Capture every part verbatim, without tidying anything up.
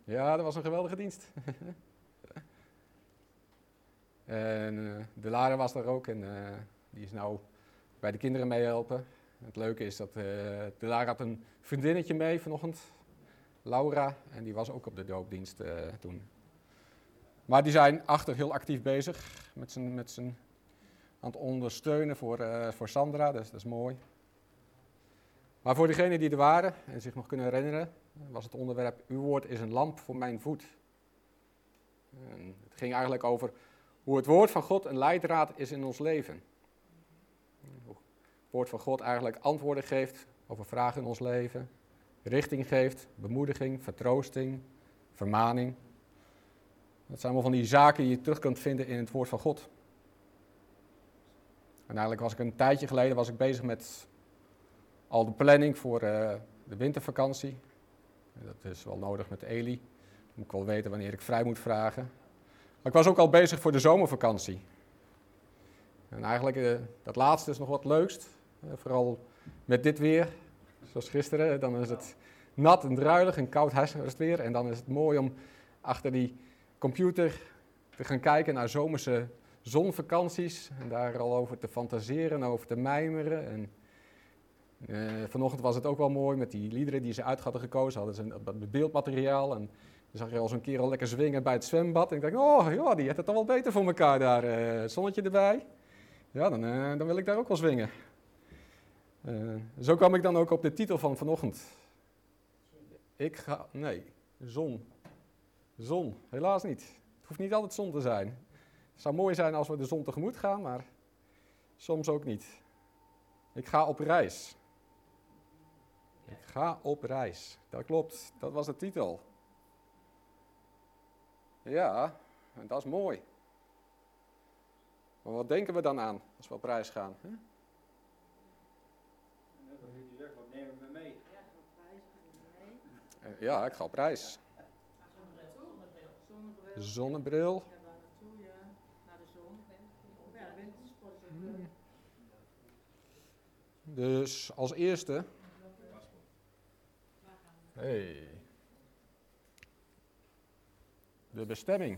Ja, dat was een geweldige dienst. en uh, de Lara was daar ook en uh, die is nou bij de kinderen meehelpen. Het leuke is dat uh, de Lara had een vriendinnetje mee vanochtend, Laura, en die was ook op de doopdienst uh, toen. Maar die zijn achter heel actief bezig met z'n, met z'n aan het ondersteunen voor, uh, voor Sandra, dus dat is mooi. Maar voor degenen die er waren en zich nog kunnen herinneren, was het onderwerp: uw woord is een lamp voor mijn voet. En het ging eigenlijk over hoe het woord van God een leidraad is in ons leven. Hoe het woord van God eigenlijk antwoorden geeft over vragen in ons leven, richting geeft, bemoediging, vertroosting, vermaning. Dat zijn allemaal van die zaken die je terug kunt vinden in het woord van God. En eigenlijk was ik een tijdje geleden was ik bezig met al de planning voor uh, de wintervakantie. Dat is wel nodig met Eli. Dan moet ik wel weten wanneer ik vrij moet vragen. Maar ik was ook al bezig voor de zomervakantie. En eigenlijk, uh, dat laatste is nog wat leukst. Uh, vooral met dit weer, zoals gisteren. Dan is het nat en druilig en koud herfstweer. En dan is het mooi om achter die computer te gaan kijken naar zomerse zonvakanties. En daar al over te fantaseren, over te mijmeren. En Uh, vanochtend was het ook wel mooi met die liederen die ze uit hadden gekozen. Hadden ze een beeldmateriaal en dan zag je al zo'n kerel lekker zwingen bij het zwembad. En ik dacht, oh ja, die heeft het toch wel beter voor elkaar daar. Uh, zonnetje erbij. Ja, dan, uh, dan wil ik daar ook wel zwingen. Uh, zo kwam ik dan ook op de titel van vanochtend. Ik ga, nee, zon. Zon, helaas niet. Het hoeft niet altijd zon te zijn. Het zou mooi zijn als we de zon tegemoet gaan, maar soms ook niet. Ik ga op reis. Ik ga op reis. Dat klopt, dat was de titel. Ja, en dat is mooi. Maar wat denken we dan aan als we op reis gaan? Hè? Wat nemen we mee? Ja, ik ga op reis. Zonnebril. Dus als eerste. Hey. De bestemming.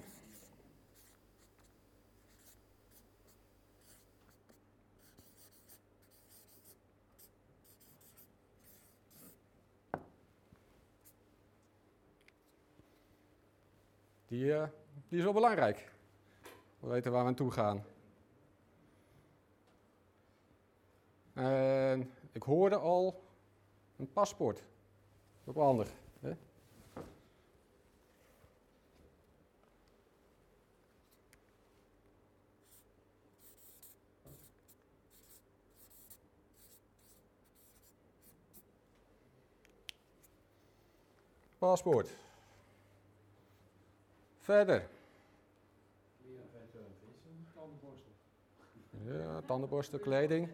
Die, uh, die is wel belangrijk. We weten waar we aan toe gaan. En ik hoorde al een paspoort. Dat is ook wel handig. Hè? Paspoort. Verder. Tandenborstel. Ja, tandenborstel, kleding.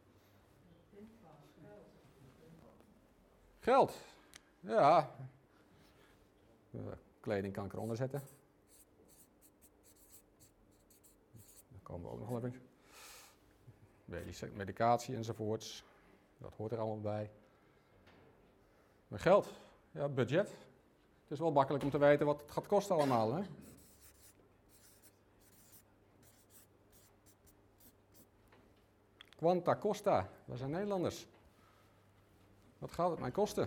Geld. Ja. Uh, kleding kan ik eronder zetten. Daar komen we ook nog wel even. Medici- medicatie enzovoorts. Dat hoort er allemaal bij. Maar geld. Ja, budget. Het is wel makkelijk om te weten wat het gaat kosten allemaal, hè? Quanta costa. Dat zijn Nederlanders. Wat gaat het mij kosten?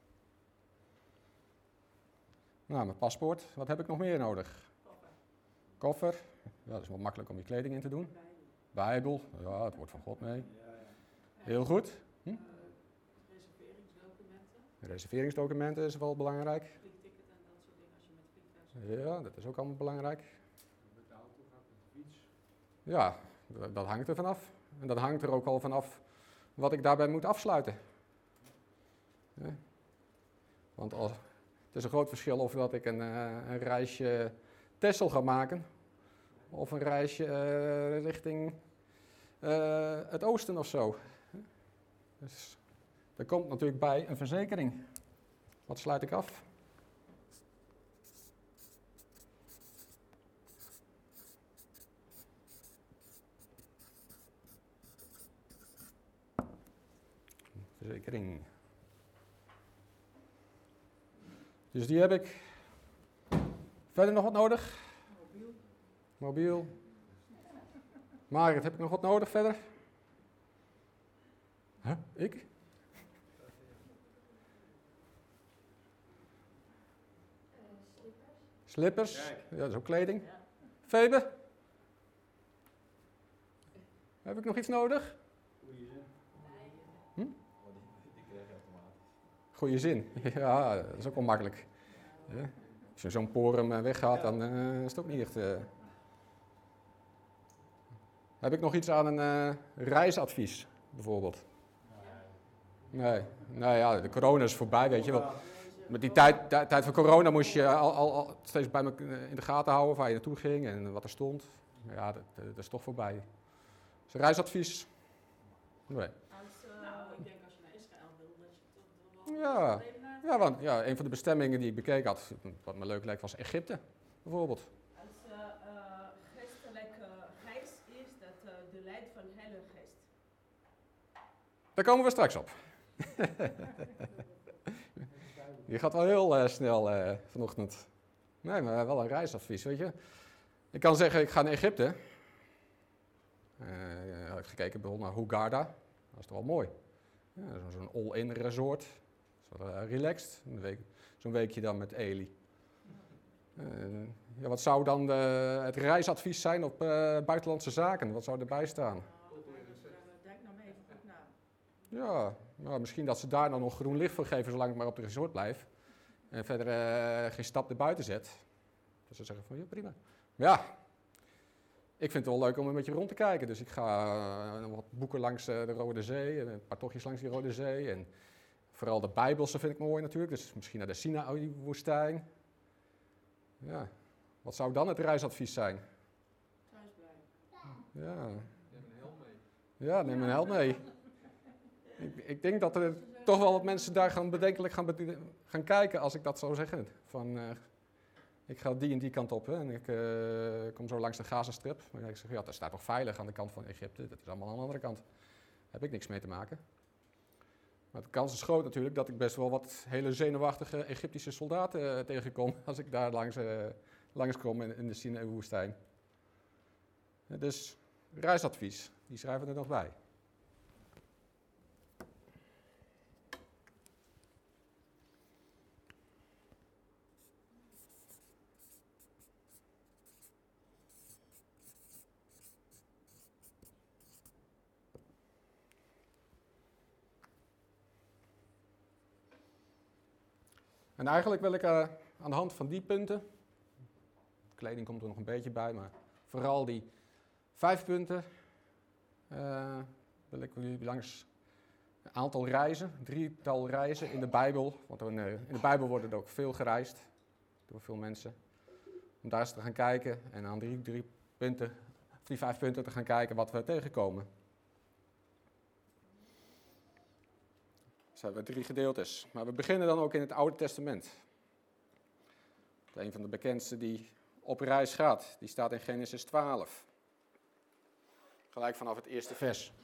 Nou, mijn paspoort. Wat heb ik nog meer nodig? Koffer. Koffer. Ja, dat is wel makkelijk om je kleding in te doen. Bijbel. Bijbel. Ja, het woord van God mee. Ja, ja. Heel goed. Hm? Uh, reserveringsdocumenten. Reserveringsdocumenten is wel belangrijk. Vliegticket en dat soort dingen als je met vliegtuig zit. Ja, dat is ook allemaal belangrijk. Met de auto gaat, met de fiets. Ja, dat, dat hangt er vanaf. En dat hangt er ook al vanaf wat ik daarbij moet afsluiten. Ja. Want als, het is een groot verschil of dat ik een, uh, een reisje Texel ga maken. Of een reisje uh, richting uh, het oosten of zo. Dus er komt natuurlijk bij een verzekering. Wat sluit ik af? Verzekering. Dus die heb ik. Verder nog wat nodig? Mobiel. Mobiel. Marit, heb ik nog wat nodig verder? Huh? Ik? Slippers? Kijk. Ja, dat is ook kleding. Ja. Febe? Heb ik nog iets nodig? Goeie zin. Goeie zin. Ja, dat is ook wel makkelijk. Ja. Als je zo'n porum eh, weggaat, dan eh, is het ook niet echt... eh. Heb ik nog iets aan een eh, reisadvies, bijvoorbeeld? Nee. Nou ja, de corona is voorbij, weet je wel. Met die tijd, tijd, tijd van corona moest je al, al, al steeds bij me in de gaten houden waar je naartoe ging en wat er stond. Ja, dat, dat is toch voorbij. Dus een reisadvies? Nee. Als, uh, nou, ik denk als je naar Israël wil, dat je toch wel Ja. even naar Ja, want ja, een van de bestemmingen die ik bekeken had, wat me leuk leek, was Egypte, bijvoorbeeld. Als uh, uh, geestelijke geest is dat uh, de leid van Heilige Geest. Daar komen we straks op. Je gaat wel heel uh, snel uh, vanochtend. Nee, maar wel een reisadvies, weet je. Ik kan zeggen, ik ga naar Egypte. Uh, ja, ik heb gekeken bijvoorbeeld naar Hurghada. Dat is toch wel mooi. Ja, zo'n all-in resort. Zo, uh, relaxed. Een week, zo'n weekje dan met Eli. Uh, ja, wat zou dan de, het reisadvies zijn op uh, buitenlandse zaken? Wat zou erbij staan? Nou, denk nou maar even goed na. Ja, nou, misschien dat ze daar dan nog groen licht voor geven zolang ik maar op het resort blijf. En verder uh, geen stap erbuiten zet. Dus ze zeggen van ja, prima. Maar ja, ik vind het wel leuk om een beetje rond te kijken. Dus ik ga uh, wat boeken langs uh, de Rode Zee. En een paar tochtjes langs die Rode Zee. En vooral de Bijbelse vind ik mooi natuurlijk. Dus misschien naar de Sinaï-woestijn. Ja, wat zou dan het reisadvies zijn? thuis blijven. Ja, Neem een helm mee. ja neem een held mee. Ik, ik denk dat er toch wel wat mensen daar gaan bedenkelijk gaan, bede- gaan kijken als ik dat zou zeggen. Van, uh, ik ga die en die kant op hè, en ik uh, kom zo langs de Gazastrip. Maar ik zeg, ja, dat staat toch veilig aan de kant van Egypte. Dat is allemaal aan de andere kant. Daar heb ik niks mee te maken. Maar de kans is groot natuurlijk dat ik best wel wat hele zenuwachtige Egyptische soldaten uh, tegenkom als ik daar langs, uh, langskom in, in de Sinaï-woestijn. Uh, dus reisadvies, die schrijven er nog bij. En eigenlijk wil ik uh, aan de hand van die punten, kleding komt er nog een beetje bij, maar vooral die vijf punten, uh, wil ik jullie langs een aantal reizen, een drietal reizen in de Bijbel, want in de, in de Bijbel wordt er ook veel gereisd door veel mensen, om daar eens te gaan kijken en aan die, drie punten, die vijf punten te gaan kijken wat we tegenkomen. Dus hebben we drie gedeeltes. Maar we beginnen dan ook in het Oude Testament. Een van de bekendste die op reis gaat, die staat in Genesis twaalf. Gelijk vanaf het eerste vers.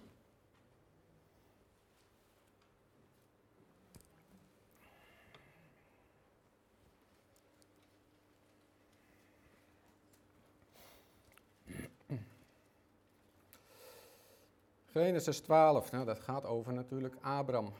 Genesis twaalf, nou, dat gaat over natuurlijk Abraham.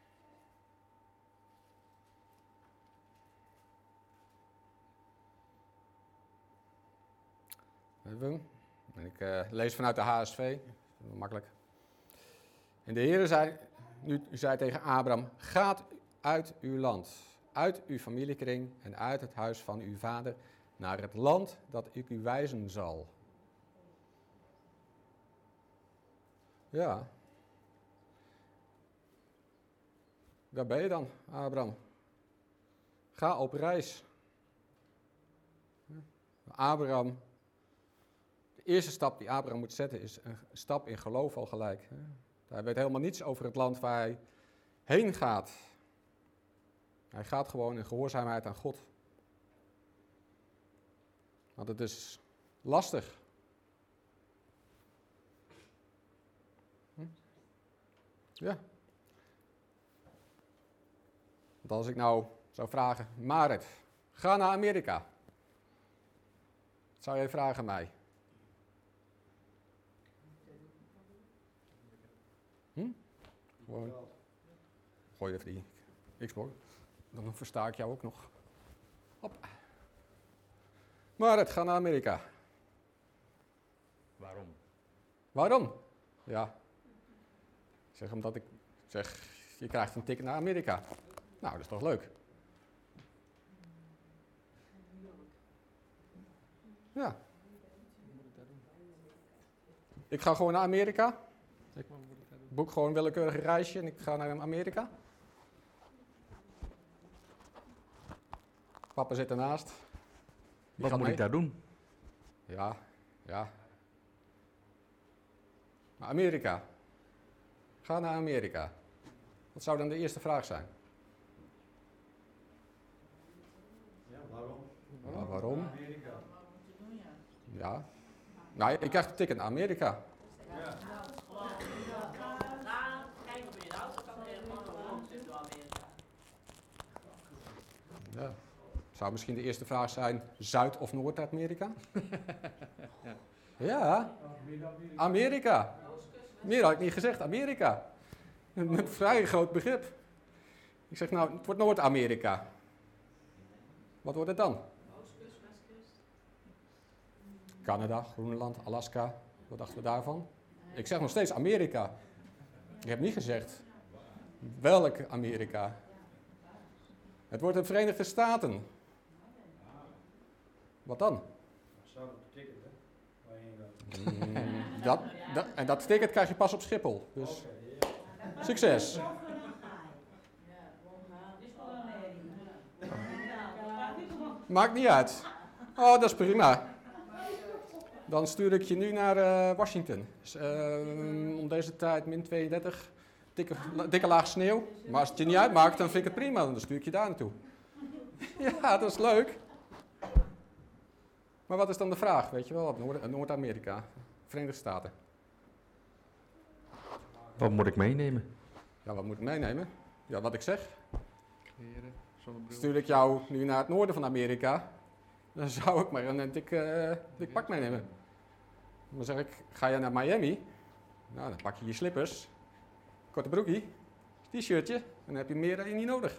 En ik uh, lees vanuit de H S V, makkelijk. En de Heer zei, nu zei tegen Abraham, gaat uit uw land, uit uw familiekring en uit het huis van uw vader naar het land dat ik u wijzen zal. Ja. Daar ben je dan, Abraham. Ga op reis. Abraham, de eerste stap die Abraham moet zetten is een stap in geloof al gelijk. Hij weet helemaal niets over het land waar hij heen gaat. Hij gaat gewoon in gehoorzaamheid aan God. Want het is lastig. Hm? Ja. Want als ik nou zou vragen, Marit, ga naar Amerika. Wat zou jij vragen aan mij? Hm? Gewoon. Gooi even die Xbox. Dan versta ik jou ook nog. Hop. Maar het gaat naar Amerika. Waarom? Waarom? Ja. Ik zeg omdat ik zeg, je krijgt een ticket naar Amerika. Nou, dat is toch leuk? Ja. Ik ga gewoon naar Amerika. Ik boek gewoon een willekeurig reisje en ik ga naar Amerika. Papa zit ernaast. Die Wat gaat moet mee. ik daar doen? Ja, ja. Maar Amerika. Ga naar Amerika. Wat zou dan de eerste vraag zijn? Ja, waarom? Ja, waarom? Amerika. Ja. Nou, ik krijg een ticket naar Amerika. Ja. Ga kijken of je de auto kan regelen, gewoon zit door Amerika. Ja. Zou misschien de eerste vraag zijn Zuid- of Noord-Amerika? Ja. Ja, Amerika. Meer had ik niet gezegd, Amerika. Een vrij groot begrip. Ik zeg nou, het wordt Noord-Amerika. Wat wordt het dan? Oostkust, westkust. Canada, Groenland, Alaska. Wat dachten we daarvan? Ik zeg nog steeds Amerika. Ik heb niet gezegd welk Amerika. Het wordt de Verenigde Staten. Wat dan? Zou dat ticket, hè? Waar je heen gaat. Mm, dat, dat, en dat ticket krijg je pas op Schiphol. Dus Oké, ja. succes. Maakt niet uit. Oh, dat is prima. Dan stuur ik je nu naar eh, Washington. Dus, eh, om deze tijd min tweeëndertig. Dikke, dikke laag sneeuw. Maar als het je niet uitmaakt, dan vind ik het prima. Dan stuur ik je daar naartoe. Ja, dat is leuk. Maar wat is dan de vraag? Weet je wel, wat Noord- Noord-Amerika, Verenigde Staten. Wat moet ik meenemen? Ja, wat moet ik meenemen? Ja, wat ik zeg. Kleren, zonnebril. Stuur ik jou nu naar het noorden van Amerika, dan zou ik maar een, een dik, eh, dik pak meenemen. Dan zeg ik, ga je naar Miami? Nou, dan pak je je slippers, korte broekie, t-shirtje, en dan heb je meer dan je niet nodig.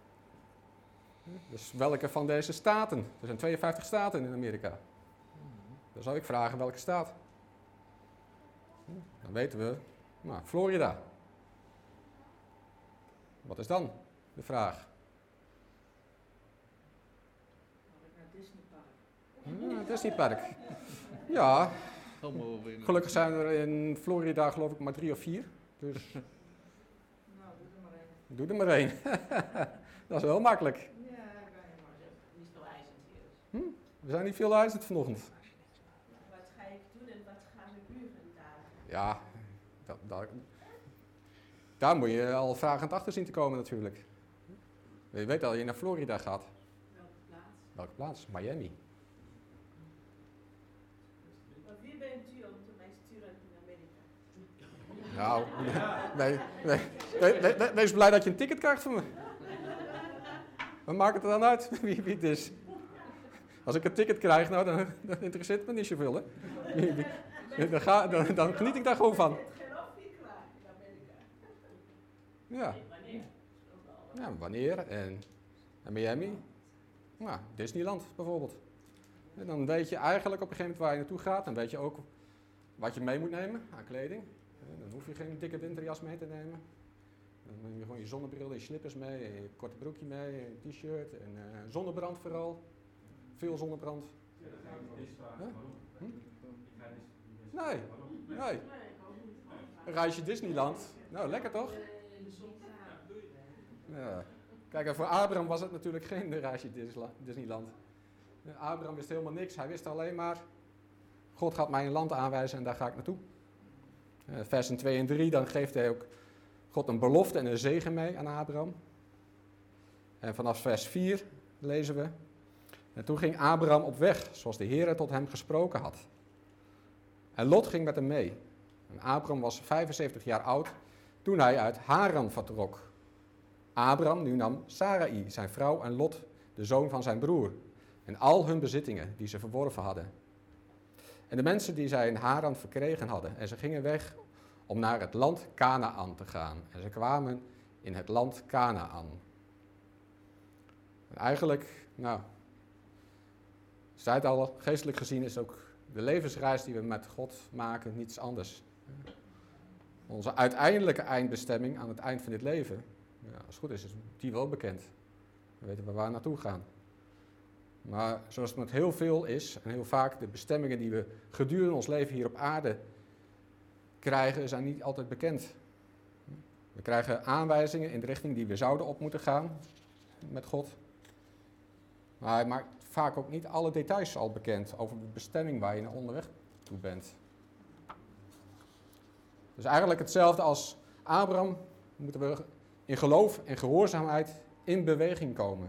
Dus welke van deze staten? Er zijn tweeënvijftig staten in Amerika. Dan zou ik vragen welke staat. Dan weten we, nou, Florida. Wat is dan de vraag? Ah, Disneypark. Ja, Allemaal weer. gelukkig zijn er in Florida geloof ik maar drie of vier. Dus Nou, doe er maar één. doe er maar één. Dat is wel makkelijk. Ja, kan je maar zeggen. Niet veel eisend hier. Dus. We zijn niet veel eisend vanochtend. Wat ga ik doen en wat gaan we nu vandaag? Ja, dat, dat, daar moet je al vragend achter zien te komen natuurlijk. Je weet al dat je naar Florida gaat. Welke plaats? Welke plaats? Miami. Maar wie bent u om te mij sturen in Amerika? Nou, nee, nee, nee, nee, nee, wees blij dat je een ticket krijgt van me. Wat maakt het er dan uit wie, wie het is? Als ik een ticket krijg, nou, dan, dan interesseert het me niet zoveel, hè. Wie- wie- Dan, ga, dan, dan geniet ik daar gewoon van. Het geloof ik klaar in Amerika. Ja, Nee, wanneer? Dat is ook wel. ja wanneer? En, en Miami? Nou, Disneyland bijvoorbeeld. En dan weet je eigenlijk op een gegeven moment waar je naartoe gaat. Dan weet je ook wat je mee moet nemen aan kleding. En dan hoef je geen dikke winterjas mee te nemen. Dan neem je gewoon je zonnebril en je slippers mee, en je korte broekje mee, en je t-shirt en uh, zonnebrand vooral. Veel zonnebrand. Ja, dat ga ik niet vragen. Huh? Waarom? Hm? Ik ga niet- Nee, Waarom? nee. Nee, ik ook niet. Een reisje Disneyland. Nou, lekker toch? In de zon staan. Ja. Kijk, en voor Abraham was het natuurlijk geen reisje Disla- Disneyland. Ja, Abraham wist helemaal niks. Hij wist alleen maar, God gaat mij een land aanwijzen en daar ga ik naartoe. Uh, versen twee en drie, dan geeft hij ook God een belofte en een zegen mee aan Abraham. En vanaf vers vier lezen we. En toen ging Abraham op weg, zoals de Heer tot hem gesproken had. En Lot ging met hem mee. En Abraham was vijfenzeventig jaar oud toen hij uit Haran vertrok. Abraham nu nam Sarai, zijn vrouw, en Lot, de zoon van zijn broer, en al hun bezittingen die ze verworven hadden, en de mensen die zij in Haran verkregen hadden. En ze gingen weg om naar het land Kanaan te gaan. En ze kwamen in het land Kanaan. En eigenlijk, nou, ik zei het al, geestelijk gezien is ook de levensreis die we met God maken niets anders. Onze uiteindelijke eindbestemming aan het eind van dit leven, ja, als het goed is, is die wel bekend. We weten waar we naartoe gaan. Maar zoals het met heel veel is, en heel vaak de bestemmingen die we gedurende ons leven hier op aarde krijgen, zijn niet altijd bekend. We krijgen aanwijzingen in de richting die we zouden op moeten gaan met God. Maar hij maakt vaak ook niet alle details al bekend over de bestemming waar je naar onderweg toe bent. Dus eigenlijk hetzelfde als Abraham moeten we in geloof en gehoorzaamheid in beweging komen.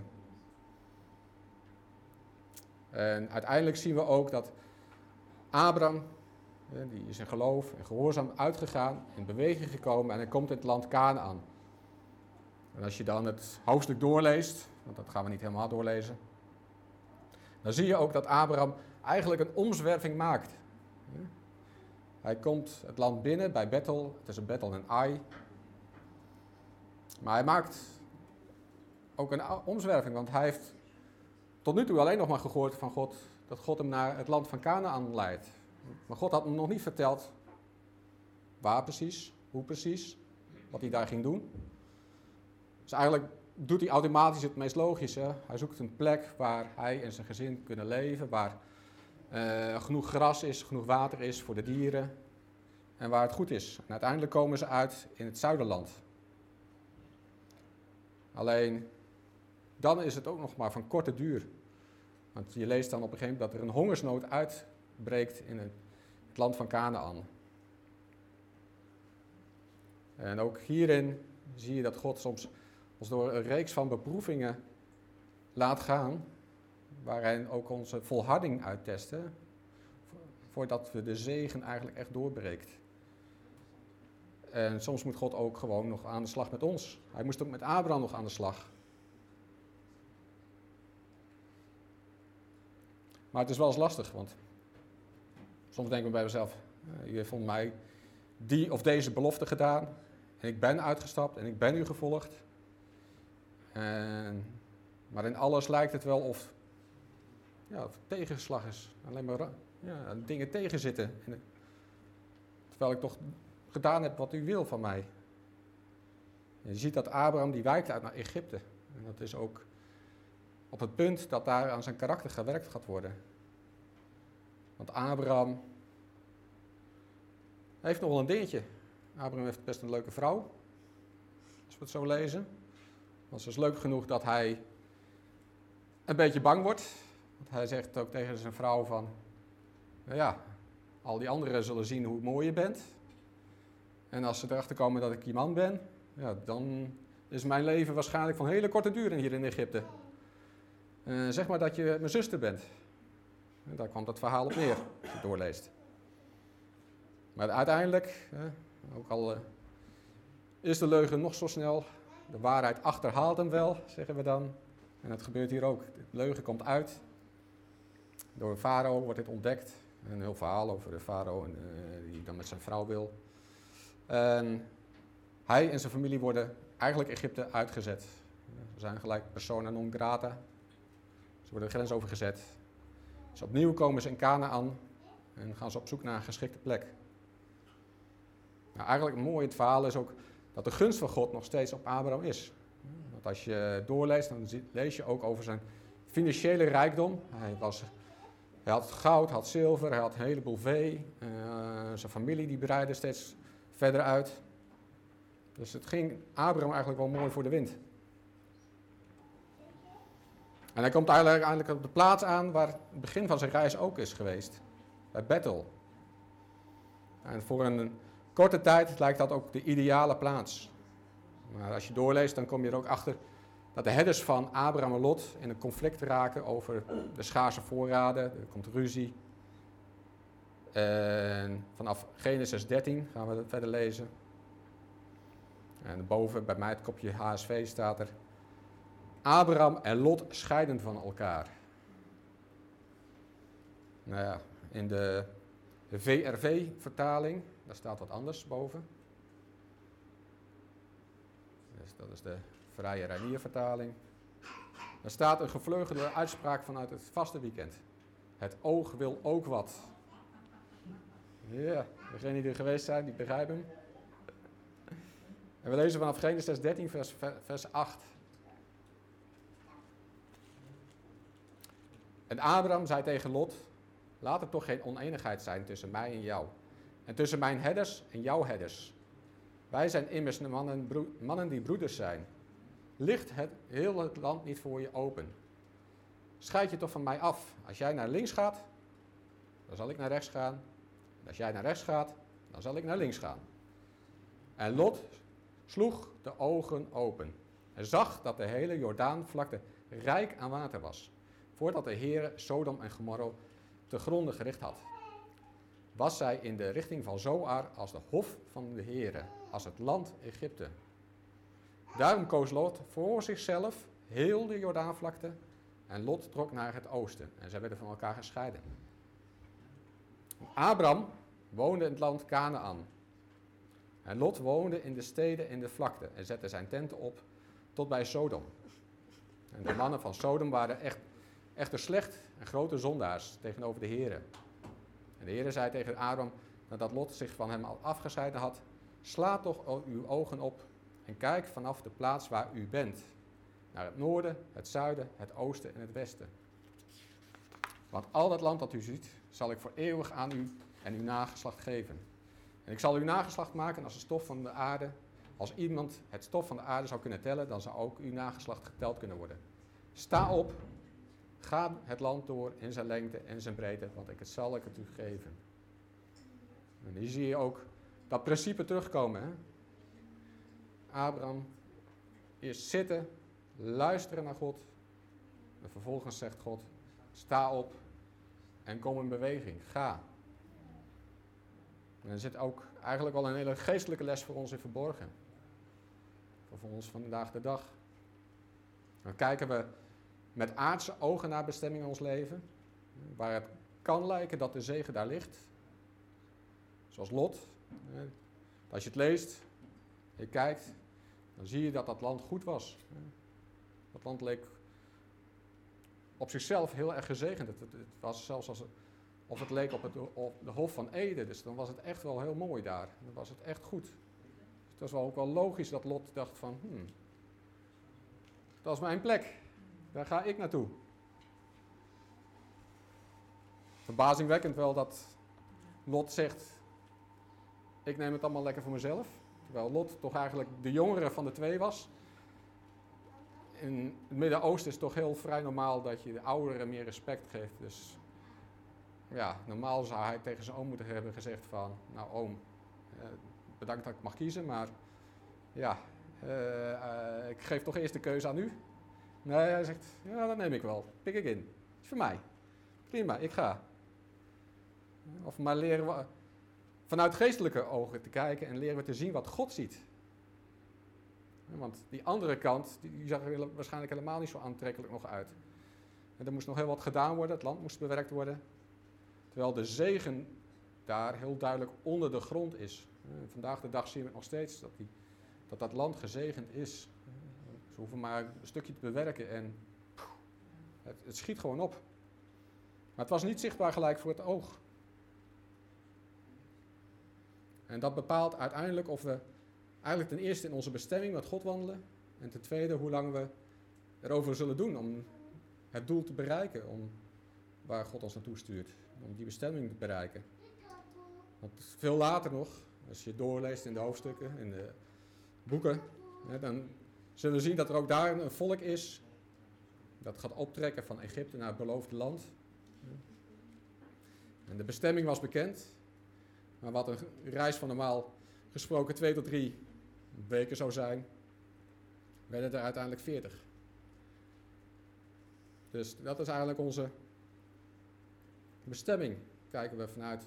En uiteindelijk zien we ook dat Abraham, die is in geloof en gehoorzaam uitgegaan, in beweging gekomen en hij komt in het land Kanaan. En als je dan het hoofdstuk doorleest, want dat gaan we niet helemaal doorlezen, dan zie je ook dat Abraham eigenlijk een omzwerving maakt. Hij komt het land binnen bij Bethel, tussen Bethel en Ai. Maar hij maakt ook een omzwerving, want hij heeft tot nu toe alleen nog maar gehoord van God, dat God hem naar het land van Kanaan leidt. Maar God had hem nog niet verteld waar precies, hoe precies, wat hij daar ging doen. Dus eigenlijk doet hij automatisch het meest logische. Hij zoekt een plek waar hij en zijn gezin kunnen leven, waar uh, genoeg gras is, genoeg water is voor de dieren en waar het goed is. En uiteindelijk komen ze uit in het zuiderland. Alleen, dan is het ook nog maar van korte duur. Want je leest dan op een gegeven moment dat er een hongersnood uitbreekt in het, het land van Kanaan. En ook hierin zie je dat God soms ons door een reeks van beproevingen laat gaan, waarin ook onze volharding uittesten, voordat we de zegen eigenlijk echt doorbreekt. En soms moet God ook gewoon nog aan de slag met ons. Hij moest ook met Abraham nog aan de slag. Maar het is wel eens lastig, want soms denken we bij mezelf, u heeft volgens mij die of deze belofte gedaan. En ik ben uitgestapt en ik ben u gevolgd. En, maar in alles lijkt het wel of, ja, of het tegenslag is. Alleen maar ja, dingen tegenzitten. En, terwijl ik toch gedaan heb wat u wil van mij. En je ziet dat Abraham die wijkt uit naar Egypte. En dat is ook op het punt dat daar aan zijn karakter gewerkt gaat worden. Want Abraham heeft nog wel een dingetje. Abraham heeft best een leuke vrouw, als we het zo lezen. Want ze is leuk genoeg dat hij een beetje bang wordt. Want hij zegt ook tegen zijn vrouw van, nou ja, al die anderen zullen zien hoe mooi je bent. En als ze erachter komen dat ik je man ben, ja, dan is mijn leven waarschijnlijk van hele korte duur hier in Egypte. Uh, zeg maar dat je mijn zuster bent. En daar komt het verhaal op neer, als je het doorleest. Maar uiteindelijk, uh, ook al uh, is de leugen nog zo snel, de waarheid achterhaalt hem wel, zeggen we dan. En dat gebeurt hier ook. De leugen komt uit. Door een farao wordt dit ontdekt. Een heel verhaal over de farao uh, die dan met zijn vrouw wil. En hij en zijn familie worden eigenlijk Egypte uitgezet. Ze zijn gelijk persona non grata. Ze worden de grens overgezet. Dus opnieuw komen ze in Kanaan en gaan ze op zoek naar een geschikte plek. Nou, eigenlijk mooi in het verhaal is ook dat de gunst van God nog steeds op Abraham is. Want als je doorleest, dan lees je ook over zijn financiële rijkdom. Hij, was, hij had goud, had zilver, hij had een heleboel vee. Uh, zijn familie die breidde steeds verder uit. Dus het ging Abraham eigenlijk wel mooi voor de wind. En hij komt eigenlijk, eigenlijk op de plaats aan waar het begin van zijn reis ook is geweest. Bij Bethel. En voor een korte tijd lijkt dat ook de ideale plaats. Maar als je doorleest, dan kom je er ook achter dat de herders van Abraham en Lot in een conflict raken over de schaarse voorraden. Er komt ruzie. En vanaf Genesis dertien gaan we verder lezen. En boven bij mij het kopje H S V staat er: Abraham en Lot scheiden van elkaar. Nou ja, in de De V R V-vertaling, daar staat wat anders boven. Dus dat is de Vrije Reiniervertaling. Er staat een gevleugelde uitspraak vanuit het vaste weekend. Het oog wil ook wat. Ja, degenen die er geweest zijn, die begrijpen hem. En we lezen vanaf Genesis dertien, vers, vers acht. En Abraham zei tegen Lot, laat er toch geen oneenigheid zijn tussen mij en jou. En tussen mijn herders en jouw herders. Wij zijn immers mannen, broe, mannen die broeders zijn. Ligt het heel het land niet voor je open? Scheid je toch van mij af. Als jij naar links gaat, dan zal ik naar rechts gaan. En als jij naar rechts gaat, dan zal ik naar links gaan. En Lot sloeg de ogen open en zag dat de hele Jordaanvlakte rijk aan water was, voordat de Heere Sodom en Gomorra te gronde gericht had. Was zij in de richting van Zoar als de hof van de Heere, als het land Egypte. Daarom koos Lot voor zichzelf heel de Jordaanvlakte en Lot trok naar het oosten en zij werden van elkaar gescheiden. Abraham woonde in het land Kanaan. En Lot woonde in de steden in de vlakte en zette zijn tenten op tot bij Sodom. En de mannen van Sodom waren echt, echter slecht en grote zondaars tegenover de Heere. En de Heere zei tegen Abraham, nadat Lot zich van hem al afgescheiden had, sla toch uw ogen op en kijk vanaf de plaats waar u bent, naar het noorden, het zuiden, het oosten en het westen. Want al dat land dat u ziet, zal ik voor eeuwig aan u en uw nageslacht geven. En ik zal uw nageslacht maken als de stof van de aarde. Als iemand het stof van de aarde zou kunnen tellen, dan zou ook uw nageslacht geteld kunnen worden. Sta op, ga het land door in zijn lengte en zijn breedte, want ik het zal ik het u geven. En hier zie je ook dat principe terugkomen. Hè? Abraham eerst zitten, luisteren naar God. En vervolgens zegt God, sta op en kom in beweging, ga. En er zit ook eigenlijk wel een hele geestelijke les voor ons in verborgen. Voor ons vandaag de dag. Dan kijken we met aardse ogen naar bestemming in ons leven. Waar het kan lijken dat de zegen daar ligt. Zoals Lot. Als je het leest, je kijkt, dan zie je dat dat land goed was. Dat land leek op zichzelf heel erg gezegend. Het, het, het was zelfs als, of het leek op, het, op de Hof van Eden. Dus dan was het echt wel heel mooi daar. Dan was het echt goed. Dus het was wel ook wel logisch dat Lot dacht van, hmm, dat is mijn plek. Daar ga ik naartoe. Verbazingwekkend wel dat Lot zegt, ik neem het allemaal lekker voor mezelf. Terwijl Lot toch eigenlijk de jongere van de twee was. In het Midden-Oosten is het toch heel vrij normaal dat je de ouderen meer respect geeft. Dus ja, normaal zou hij tegen zijn oom moeten hebben gezegd van, nou oom, eh, bedankt dat ik mag kiezen, maar ja, uh, uh, ik geef toch eerst de keuze aan u. Nee, hij zegt, ja, dat neem ik wel, pik ik in. Dat is voor mij. Prima, ik ga. Of maar leren we vanuit geestelijke ogen te kijken en leren we te zien wat God ziet. Want die andere kant, die zag er waarschijnlijk helemaal niet zo aantrekkelijk nog uit. En er moest nog heel wat gedaan worden, het land moest bewerkt worden. Terwijl de zegen daar heel duidelijk onder de grond is. Vandaag de dag zien we nog steeds dat die, dat, dat land gezegend is. Ze hoeven maar een stukje te bewerken en het, het schiet gewoon op. Maar het was niet zichtbaar gelijk voor het oog. En dat bepaalt uiteindelijk of we eigenlijk ten eerste in onze bestemming met God wandelen. En ten tweede hoe lang we erover zullen doen om het doel te bereiken. Om waar God ons naartoe stuurt. Om die bestemming te bereiken. Want veel later nog, als je doorleest in de hoofdstukken, in de boeken. Hè, dan zullen we zien dat er ook daar een volk is. Dat gaat optrekken van Egypte naar het beloofde land. En de bestemming was bekend. Maar wat een reis van normaal gesproken twee tot drie weken zou zijn, werden er uiteindelijk veertig. Dus dat is eigenlijk onze bestemming. Kijken we vanuit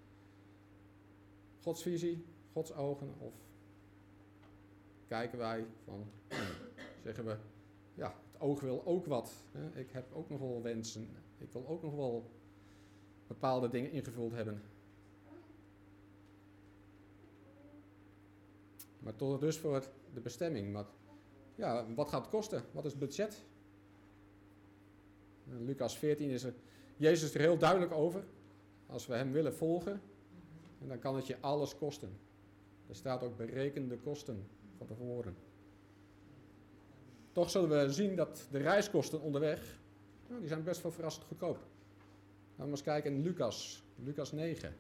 Gods visie, Gods ogen, of kijken wij van, zeggen we, ja, het oog wil ook wat. Hè? Ik heb ook nog wel wensen. Ik wil ook nog wel bepaalde dingen ingevuld hebben. Maar tot dus voor de bestemming. Maar ja, wat gaat het kosten? Wat is het budget? In Lucas veertien is er Jezus er heel duidelijk over. Als we hem willen volgen, en dan kan het je alles kosten. Er staat ook berekende kosten van tevoren. Toch zullen we zien dat de reiskosten onderweg, nou, die zijn best wel verrassend goedkoop. Laten we eens kijken in Lucas, Lucas negen.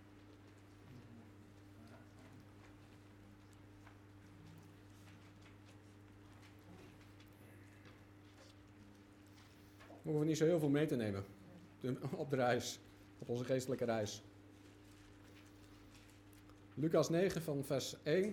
We hoeven niet zo heel veel mee te nemen op de reis, op onze geestelijke reis. Lucas negen van vers één.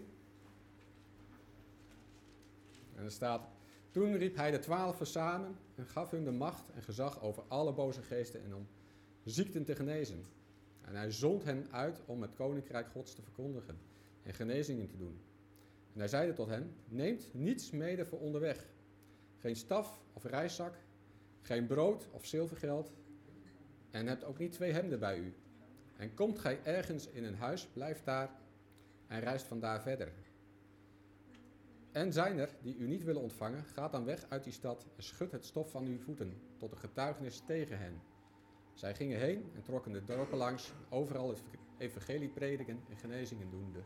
En er staat: Toen riep hij de twaalfen samen en gaf hun de macht en gezag over alle boze geesten en om ziekten te genezen. En hij zond hen uit om het koninkrijk Gods te verkondigen en genezingen te doen. En hij zeide tot hen: Neemt niets mede voor onderweg. Geen staf of reiszak, geen brood of zilvergeld. En hebt ook niet twee hemden bij u. En komt gij ergens in een huis, blijft daar en reist vandaar verder. En zijn er die u niet willen ontvangen, gaat dan weg uit die stad en schudt het stof van uw voeten tot een getuigenis tegen hen. Zij gingen heen en trokken de dorpen langs, overal het evangelie prediken en genezingen doende.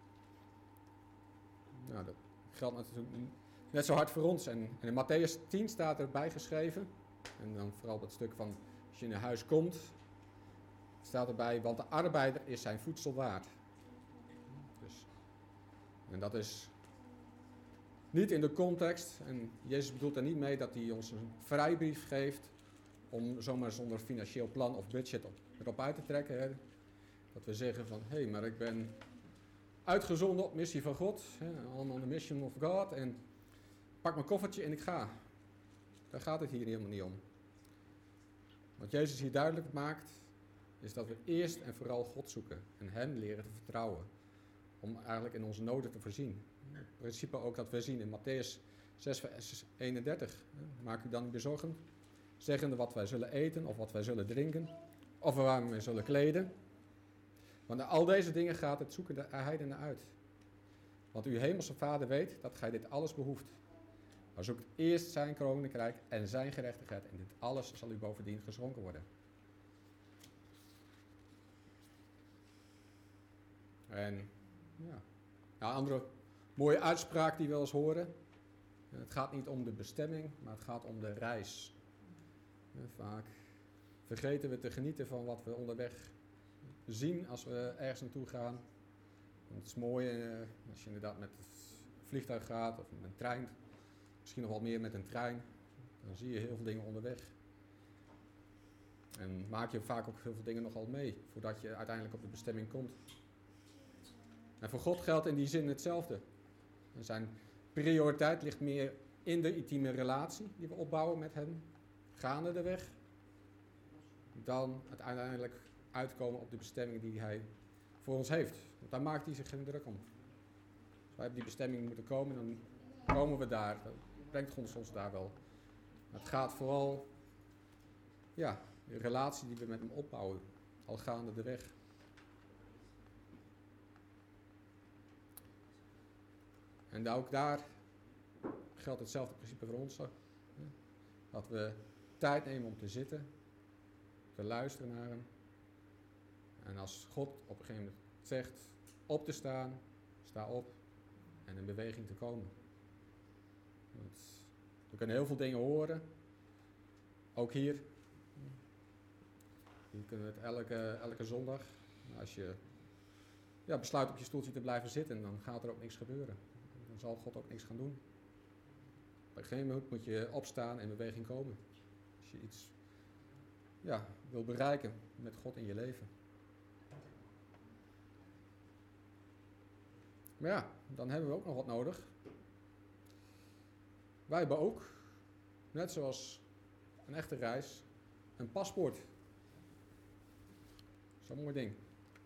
Nou, dat geldt natuurlijk net zo hard voor ons. En, en in Matthäus tien staat erbij geschreven, en dan vooral dat stuk van als je in een huis komt, staat erbij, want de arbeider is zijn voedsel waard. Dus, en dat is niet in de context, en Jezus bedoelt er niet mee dat hij ons een vrijbrief geeft om zomaar zonder financieel plan of budget op, erop uit te trekken. Hè. Dat we zeggen van, hé, hey, maar ik ben uitgezonden op missie van God, on the mission of God, en pak mijn koffertje en ik ga. Daar gaat het hier helemaal niet om. Wat Jezus hier duidelijk maakt, is dat we eerst en vooral God zoeken en hem leren te vertrouwen, om eigenlijk in onze noden te voorzien. In principe ook dat we zien in Matthäus zes, vers eenendertig. Maak u dan niet bezorgen, zeggende wat wij zullen eten of wat wij zullen drinken, of waar we mee zullen kleden. Want naar al deze dingen gaat het zoeken de heidenen uit. Want uw hemelse Vader weet dat gij dit alles behoeft. Maar zoekt eerst zijn koninkrijk en zijn gerechtigheid, en dit alles zal u bovendien geschonken worden. En ja, nou, andere mooie uitspraak die we wel eens horen. Het gaat niet om de bestemming, maar het gaat om de reis. Vaak vergeten we te genieten van wat we onderweg zien als we ergens naartoe gaan. Het is mooi eh, als je inderdaad met het vliegtuig gaat of met een trein. Misschien nog wel meer met een trein. Dan zie je heel veel dingen onderweg. En maak je vaak ook heel veel dingen nogal mee voordat je uiteindelijk op de bestemming komt. En voor God geldt in die zin hetzelfde. En zijn prioriteit ligt meer in de intieme relatie die we opbouwen met hem, gaande de weg, dan het uiteindelijk uitkomen op de bestemming die hij voor ons heeft. Want daar maakt hij zich geen druk om. Als wij op die bestemming moeten komen, dan komen we daar. Dan brengt God ons daar wel. Maar het gaat vooral, ja, de relatie die we met hem opbouwen, al gaande de weg. En ook daar geldt hetzelfde principe voor ons. Dat we tijd nemen om te zitten, te luisteren naar hem. En als God op een gegeven moment zegt op te staan, sta op en in beweging te komen. Want we kunnen heel veel dingen horen, ook hier. Hier kunnen we het elke, elke zondag. Als je ja, besluit op je stoeltje te blijven zitten, dan gaat er ook niks gebeuren. Dan zal God ook niks gaan doen. Op een gegeven moment moet je opstaan en in beweging komen. Als je iets ja, wil bereiken met God in je leven. Maar ja, dan hebben we ook nog wat nodig. Wij hebben ook, net zoals een echte reis, een paspoort. Zo'n mooi ding.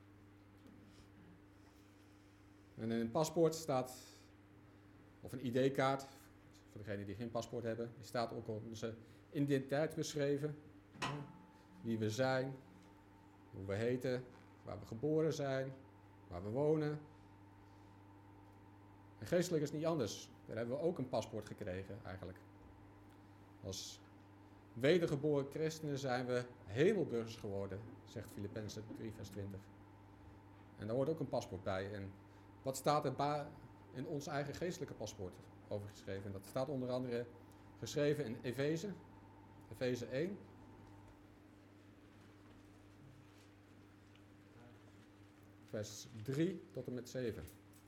En in een paspoort staat, of een I D-kaart, voor degenen die geen paspoort hebben, die staat ook op onze identiteit beschreven. Wie we zijn, hoe we heten, waar we geboren zijn, waar we wonen. En geestelijk is niet anders. Daar hebben we ook een paspoort gekregen eigenlijk. Als wedergeboren christenen zijn we hemelburgers geworden, zegt Filippenzen drie vers twintig. En daar hoort ook een paspoort bij. En wat staat er ba- in ons eigen geestelijke paspoort over geschreven? Dat staat onder andere geschreven in Efeze, Efeze één. Vers drie tot en met zeven.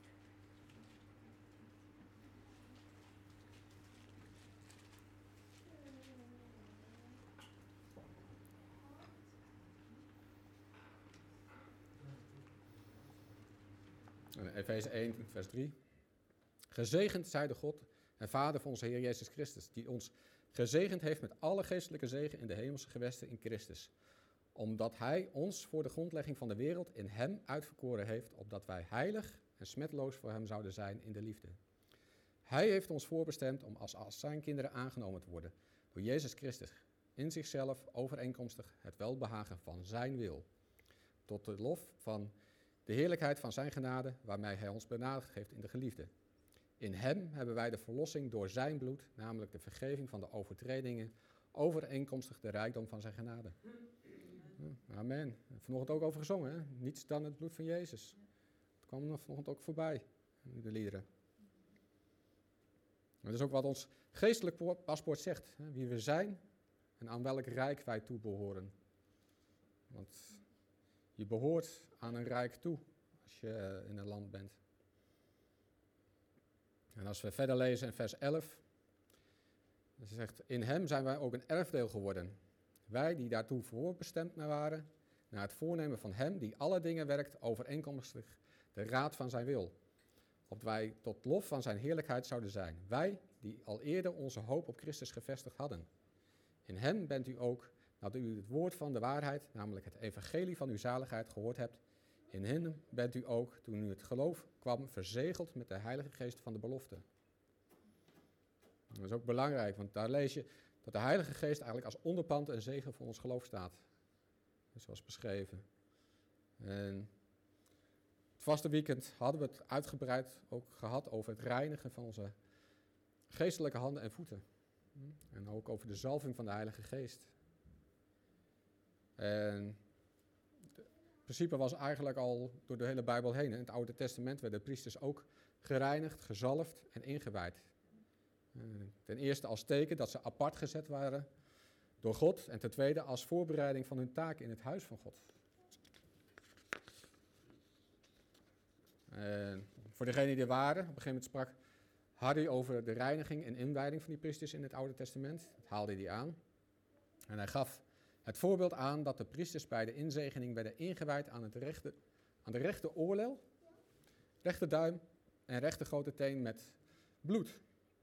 Efeze één, vers drie. Gezegend zij de God en Vader van onze Heer Jezus Christus, die ons gezegend heeft met alle geestelijke zegen in de hemelse gewesten in Christus. Omdat Hij ons voor de grondlegging van de wereld in Hem uitverkoren heeft, opdat wij heilig en smetloos voor Hem zouden zijn in de liefde. Hij heeft ons voorbestemd om als, als zijn kinderen aangenomen te worden door Jezus Christus, in zichzelf overeenkomstig het welbehagen van zijn wil, tot de lof van de heerlijkheid van zijn genade, waarmee hij ons benadigd heeft in de geliefde. In hem hebben wij de verlossing door zijn bloed, namelijk de vergeving van de overtredingen, overeenkomstig de rijkdom van zijn genade. Amen. We hebben vanochtend ook over gezongen, hè? Niets dan het bloed van Jezus. Dat kwam er vanochtend ook voorbij, in de liederen. Dat is ook wat ons geestelijk paspoort zegt, hè? Wie we zijn en aan welk rijk wij toe behoren. Want je behoort aan een rijk toe als je in een land bent. En als we verder lezen in vers elf, dan zegt, in hem zijn wij ook een erfdeel geworden. Wij die daartoe voorbestemd waren, naar het voornemen van hem die alle dingen werkt overeenkomstig de raad van zijn wil. Opdat wij tot lof van zijn heerlijkheid zouden zijn. Wij die al eerder onze hoop op Christus gevestigd hadden. In hem bent u ook, nadat u het woord van de waarheid, namelijk het evangelie van uw zaligheid, gehoord hebt. In hem bent u ook, toen u het geloof kwam, verzegeld met de Heilige Geest van de belofte. Dat is ook belangrijk, want daar lees je dat de Heilige Geest eigenlijk als onderpand en zegen voor ons geloof staat. Zoals beschreven. En het vaste weekend hadden we het uitgebreid ook gehad over het reinigen van onze geestelijke handen en voeten. En ook over de zalving van de Heilige Geest. En het principe was eigenlijk al door de hele Bijbel heen. In het Oude Testament werden de priesters ook gereinigd, gezalfd en ingewijd. Ten eerste als teken dat ze apart gezet waren door God. En ten tweede als voorbereiding van hun taak in het huis van God. En voor degenen die er waren, op een gegeven moment sprak Harry over de reiniging en inwijding van die priesters in het Oude Testament. Dat haalde hij aan. En hij gaf het voorbeeld aan dat de priesters bij de inzegening werden ingewijd aan, het rechte, aan de rechte oorlel, rechte duim en rechte grote teen met bloed.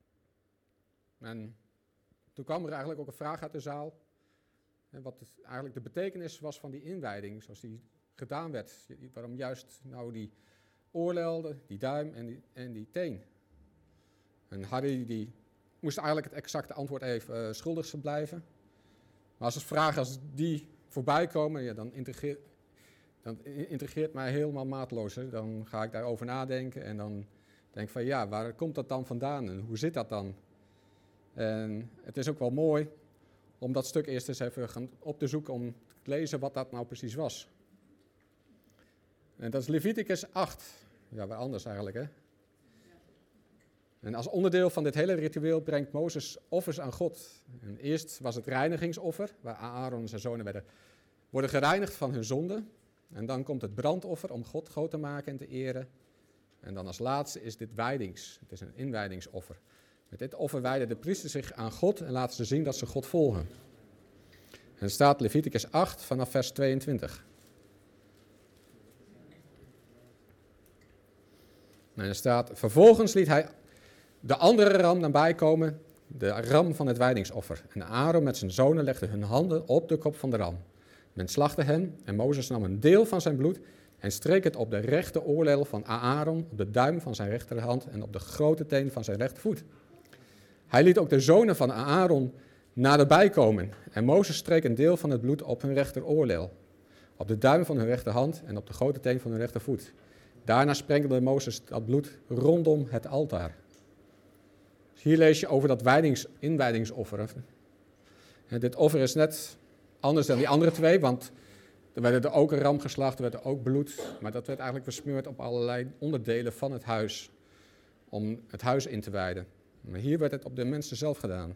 En toen kwam er eigenlijk ook een vraag uit de zaal, wat het, eigenlijk de betekenis was van die inwijding, zoals die gedaan werd. Waarom juist nou die oorlel, die duim en die, en die teen. En Harry die moest eigenlijk het exacte antwoord even uh, schuldig blijven. Maar als er vragen als die voorbij komen, ja, dan, integreert, dan integreert mij helemaal maatloos. Hè. Dan ga ik daarover nadenken en dan denk ik van ja, waar komt dat dan vandaan en hoe zit dat dan? En het is ook wel mooi om dat stuk eerst eens even gaan op te zoeken om te lezen wat dat nou precies was. En dat is Leviticus acht. Ja, waar anders eigenlijk, hè? En als onderdeel van dit hele ritueel brengt Mozes offers aan God. En eerst was het reinigingsoffer, waar Aaron en zijn zonen werden, worden gereinigd van hun zonde. En dan komt het brandoffer om God groot te maken en te eren. En dan als laatste is dit wijdings. Het is een inwijdingsoffer. Met dit offer wijden de priesters zich aan God en laten ze zien dat ze God volgen. En er staat Leviticus acht vanaf vers tweeëntwintig. En er staat, vervolgens liet hij de andere ram nabij komen, de ram van het wijdingsoffer. En Aaron met zijn zonen legde hun handen op de kop van de ram. Men slachtte hem en Mozes nam een deel van zijn bloed en streek het op de rechte oorlel van Aaron, op de duim van zijn rechterhand en op de grote teen van zijn rechtervoet. Hij liet ook de zonen van Aaron naderbij komen en Mozes streek een deel van het bloed op hun rechteroorlel, op de duim van hun rechterhand en op de grote teen van hun rechtervoet. Daarna sprenkelde Mozes dat bloed rondom het altaar. Hier lees je over dat wijdings, inwijdingsoffer. En dit offer is net anders dan die andere twee, want er werd er ook een ram geslacht, er werd er ook bloed, maar dat werd eigenlijk besmeurd op allerlei onderdelen van het huis, om het huis in te wijden. Maar hier werd het op de mensen zelf gedaan.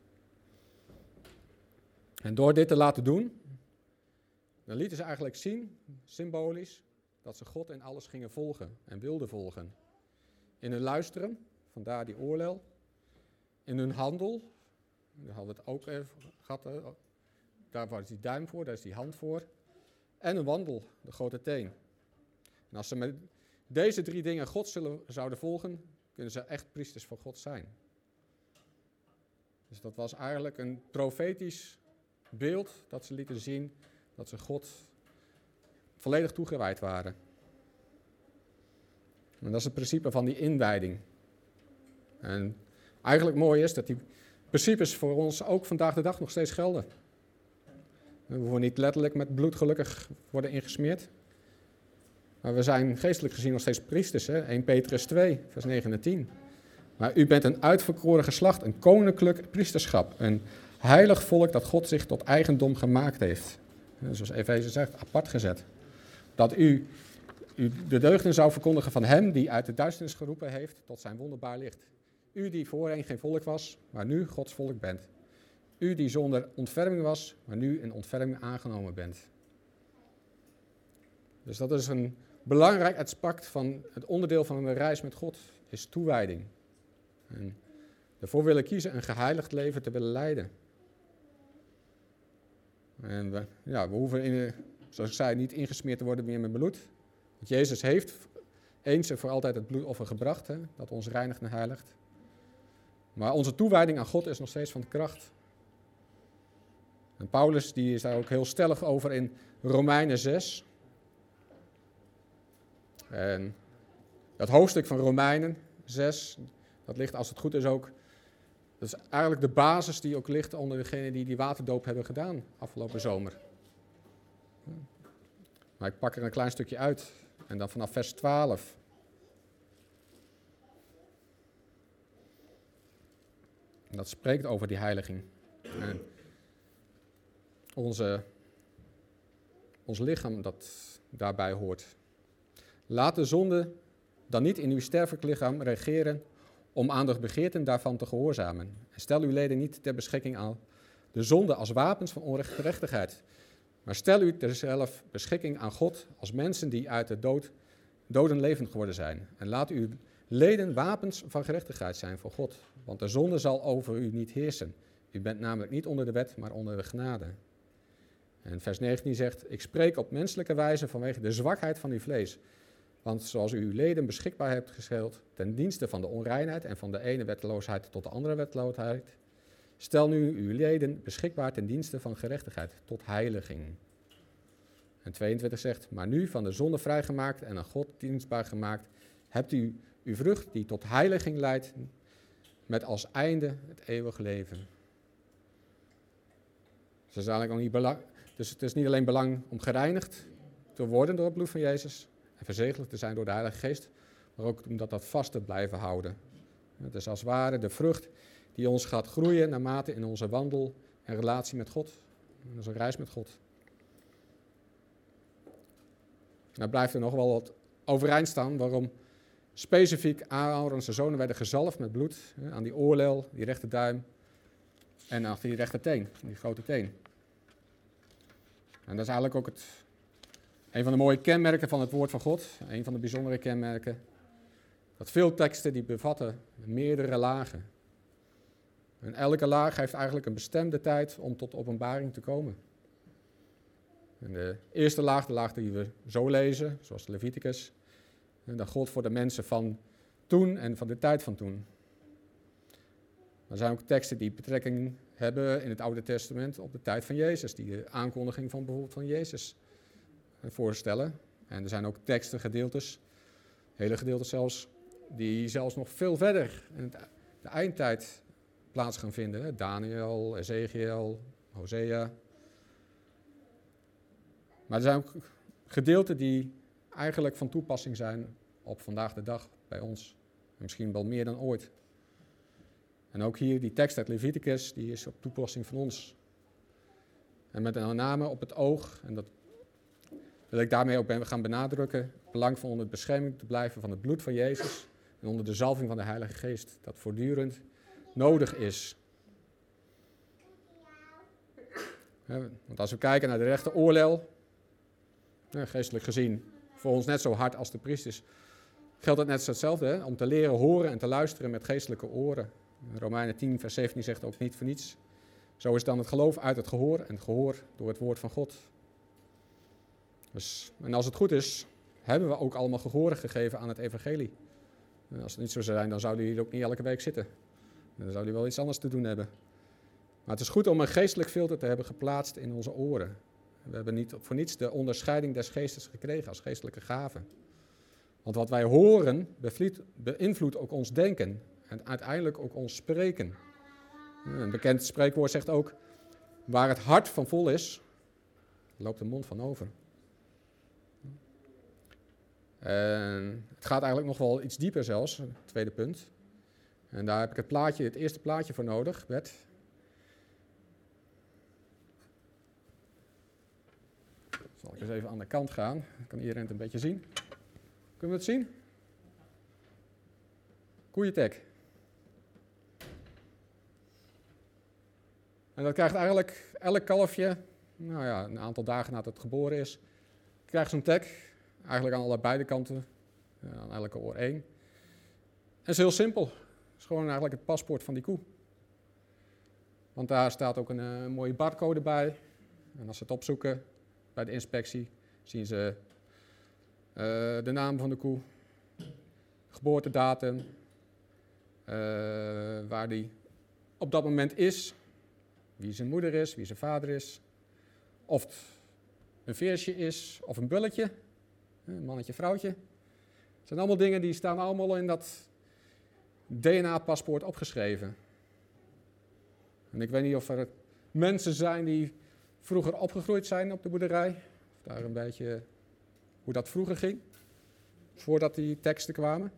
En door dit te laten doen, dan lieten ze eigenlijk zien, symbolisch, dat ze God in alles gingen volgen en wilden volgen. In hun luisteren, vandaar die oordeel. In hun handel, daar hadden we het ook even gehad, daar was die duim voor, daar is die hand voor. En hun wandel, de grote teen. En als ze met deze drie dingen God zullen, zouden volgen, kunnen ze echt priesters van God zijn. Dus dat was eigenlijk een profetisch beeld dat ze lieten zien dat ze God volledig toegewijd waren. En dat is het principe van die inwijding. En eigenlijk mooi is dat die principes voor ons ook vandaag de dag nog steeds gelden. We hoeven niet letterlijk met bloed gelukkig worden ingesmeerd. Maar we zijn geestelijk gezien nog steeds priesters. Hè? Eerste Petrus twee, vers negen en tien. Maar u bent een uitverkoren geslacht, een koninklijk priesterschap. Een heilig volk dat God zich tot eigendom gemaakt heeft. Zoals Efeze zegt, apart gezet. Dat u, u de deugden zou verkondigen van hem die uit de duisternis geroepen heeft tot zijn wonderbaar licht. U die voorheen geen volk was, maar nu Gods volk bent. U die zonder ontferming was, maar nu in ontferming aangenomen bent. Dus dat is een belangrijk aspect van het onderdeel van een reis met God, is toewijding. En daarvoor willen kiezen een geheiligd leven te willen leiden. En we, ja, we hoeven, in, zoals ik zei, niet ingesmeerd te worden meer met bloed. Want Jezus heeft eens en voor altijd het bloedoffer gebracht, hè, dat ons reinigt en heiligt. Maar onze toewijding aan God is nog steeds van de kracht. En Paulus die is daar ook heel stellig over in Romeinen zes. En dat hoofdstuk van Romeinen zes, dat ligt als het goed is ook, dat is eigenlijk de basis die ook ligt onder degenen die die waterdoop hebben gedaan afgelopen zomer. Maar ik pak er een klein stukje uit en dan vanaf vers twaalf. En dat spreekt over die heiliging. En onze, ons lichaam dat daarbij hoort. Laat de zonde dan niet in uw sterfelijk lichaam regeren om aan de begeerten daarvan te gehoorzamen. En stel uw leden niet ter beschikking aan de zonde als wapens van ongerechtigheid. Maar stel u terzelf beschikking aan God als mensen die uit de dood, doden levend geworden zijn. En laat uw leden wapens van gerechtigheid zijn voor God. Want de zonde zal over u niet heersen. U bent namelijk niet onder de wet, maar onder de genade. En vers negentien zegt, ik spreek op menselijke wijze vanwege de zwakheid van uw vlees. Want zoals u uw leden beschikbaar hebt gesteld ten dienste van de onreinheid en van de ene wetteloosheid tot de andere wetteloosheid, stel nu uw leden beschikbaar ten dienste van gerechtigheid tot heiliging. En tweeëntwintig zegt, maar nu van de zonde vrijgemaakt en aan God dienstbaar gemaakt, hebt u uw vrucht die tot heiliging leidt, met als einde het eeuwige leven. Dus het is eigenlijk nog niet belang, dus het is niet alleen belang om gereinigd te worden door het bloed van Jezus en verzegeld te zijn door de Heilige Geest, maar ook om dat, dat vast te blijven houden. Het is als het ware de vrucht die ons gaat groeien naarmate in onze wandel en relatie met God, in onze reis met God. Nou blijft er nog wel wat overeind staan waarom specifiek Aaron en zijn zonen werden gezalfd met bloed hè, aan die oorlel, die rechterduim en aan die rechterteen, die grote teen. En dat is eigenlijk ook het, een van de mooie kenmerken van het woord van God, een van de bijzondere kenmerken, dat veel teksten die bevatten meerdere lagen. En elke laag heeft eigenlijk een bestemde tijd om tot openbaring te komen. En de eerste laag, de laag die we zo lezen, zoals Leviticus, en dat gold voor de mensen van toen en van de tijd van toen. Er zijn ook teksten die betrekking hebben in het Oude Testament op de tijd van Jezus, die de aankondiging van bijvoorbeeld van Jezus voorstellen. En er zijn ook teksten, gedeeltes, hele gedeeltes zelfs, die zelfs nog veel verder in de eindtijd plaats gaan vinden. Daniel, Ezekiel, Hosea. Maar er zijn ook gedeelten die eigenlijk van toepassing zijn op vandaag de dag bij ons. En misschien wel meer dan ooit. En ook hier, die tekst uit Leviticus, die is op toepassing van ons. En met name op het oog, en dat wil ik daarmee ook gaan benadrukken, het belang van onder bescherming te blijven van het bloed van Jezus en onder de zalving van de Heilige Geest, dat voortdurend nodig is. Want als we kijken naar de rechte oordeel, geestelijk gezien, voor ons net zo hard als de priesters, geldt het net hetzelfde, hè? Om te leren horen en te luisteren met geestelijke oren. Romeinen tien vers zeventien zegt ook niet voor niets. Zo is dan het geloof uit het gehoor en het gehoor door het woord van God. Dus, en als het goed is, hebben we ook allemaal gehoor gegeven aan het evangelie. En als het niet zo zou zijn, dan zouden jullie ook niet elke week zitten. Dan zouden jullie wel iets anders te doen hebben. Maar het is goed om een geestelijk filter te hebben geplaatst in onze oren. We hebben niet voor niets de onderscheiding des geestes gekregen als geestelijke gave. Want wat wij horen beïnvloedt ook ons denken en uiteindelijk ook ons spreken. Een bekend spreekwoord zegt ook, waar het hart van vol is, loopt de mond van over. En het gaat eigenlijk nog wel iets dieper zelfs, het tweede punt. En daar heb ik het plaatje, het eerste plaatje voor nodig, Bert. Zal ik eens even aan de kant gaan, dan kan iedereen het een beetje zien. Kunnen we het zien? Koeientek. En dat krijgt eigenlijk elk kalfje, nou ja, een aantal dagen nadat het geboren is, krijgt zo'n tek. Eigenlijk aan allebei kanten, aan elke oor één. En het is heel simpel. Het is gewoon eigenlijk het paspoort van die koe. Want daar staat ook een uh, mooie barcode bij. En als ze het opzoeken bij de inspectie, zien ze uh, de naam van de koe, geboortedatum, uh, waar die op dat moment is, wie zijn moeder is, wie zijn vader is, of het een veersje is of een bulletje. Een mannetje, vrouwtje. Het zijn allemaal dingen die staan allemaal in dat D N A-paspoort opgeschreven. En ik weet niet of er mensen zijn die vroeger opgegroeid zijn op de boerderij. Of daar een beetje hoe dat vroeger ging. Voordat die teksten kwamen.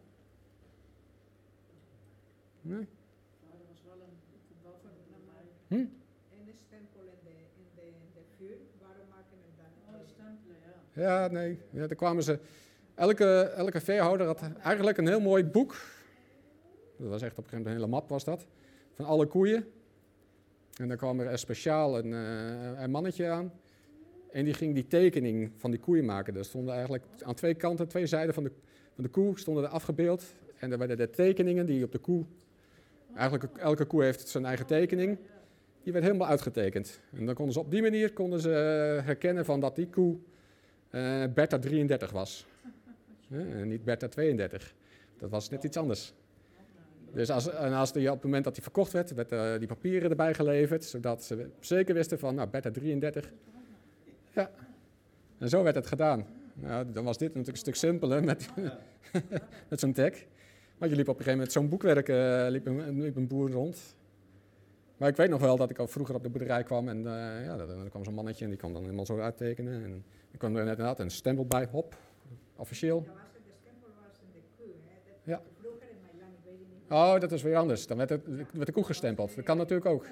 Nee? Nou, er was wel een boven naar mij. Hm? En de stempel in de, in de, in de vuur, waarom maken we dan? Oh, de stempelen, ja. Ja, nee. Ja, daar kwamen ze. Elke, elke veehouder had eigenlijk een heel mooi boek. Dat was echt op een gegeven moment een hele map was dat. Van alle koeien. En dan kwam er speciaal een, uh, een mannetje aan. En die ging die tekening van die koeien maken. Er stonden eigenlijk aan twee kanten, twee zijden van de, van de koe stonden er afgebeeld. En er werden de tekeningen die op de koe... Eigenlijk elke koe heeft zijn eigen tekening. Die werd helemaal uitgetekend. En dan konden ze op die manier konden ze herkennen van dat die koe uh, Bertha drieëndertig was. Uh, en niet Bertha tweeëndertig. Dat was net iets anders. Dus als, en als die, op het moment dat die verkocht werd, werd uh, die papieren erbij geleverd, zodat ze zeker wisten van, nou, Bertha drieëndertig. Ja, en zo werd het gedaan. Nou, dan was dit natuurlijk een stuk simpeler met, met zo'n tag. Want je liep op een gegeven moment zo'n boekwerk, uh, liep, een, liep een boer rond. Maar ik weet nog wel dat ik al vroeger op de boerderij kwam en uh, ja, dan kwam zo'n mannetje en die kwam dan helemaal zo uittekenen. En er kwam er inderdaad een stempel bij, hop, officieel. Ja, was het de stempel was in de koe, hè? Dat Ja. vroeger in mijn land, ik weet het niet. Oh, dat is weer anders. Dan werd, het, werd de koe gestempeld. Dat kan natuurlijk ook.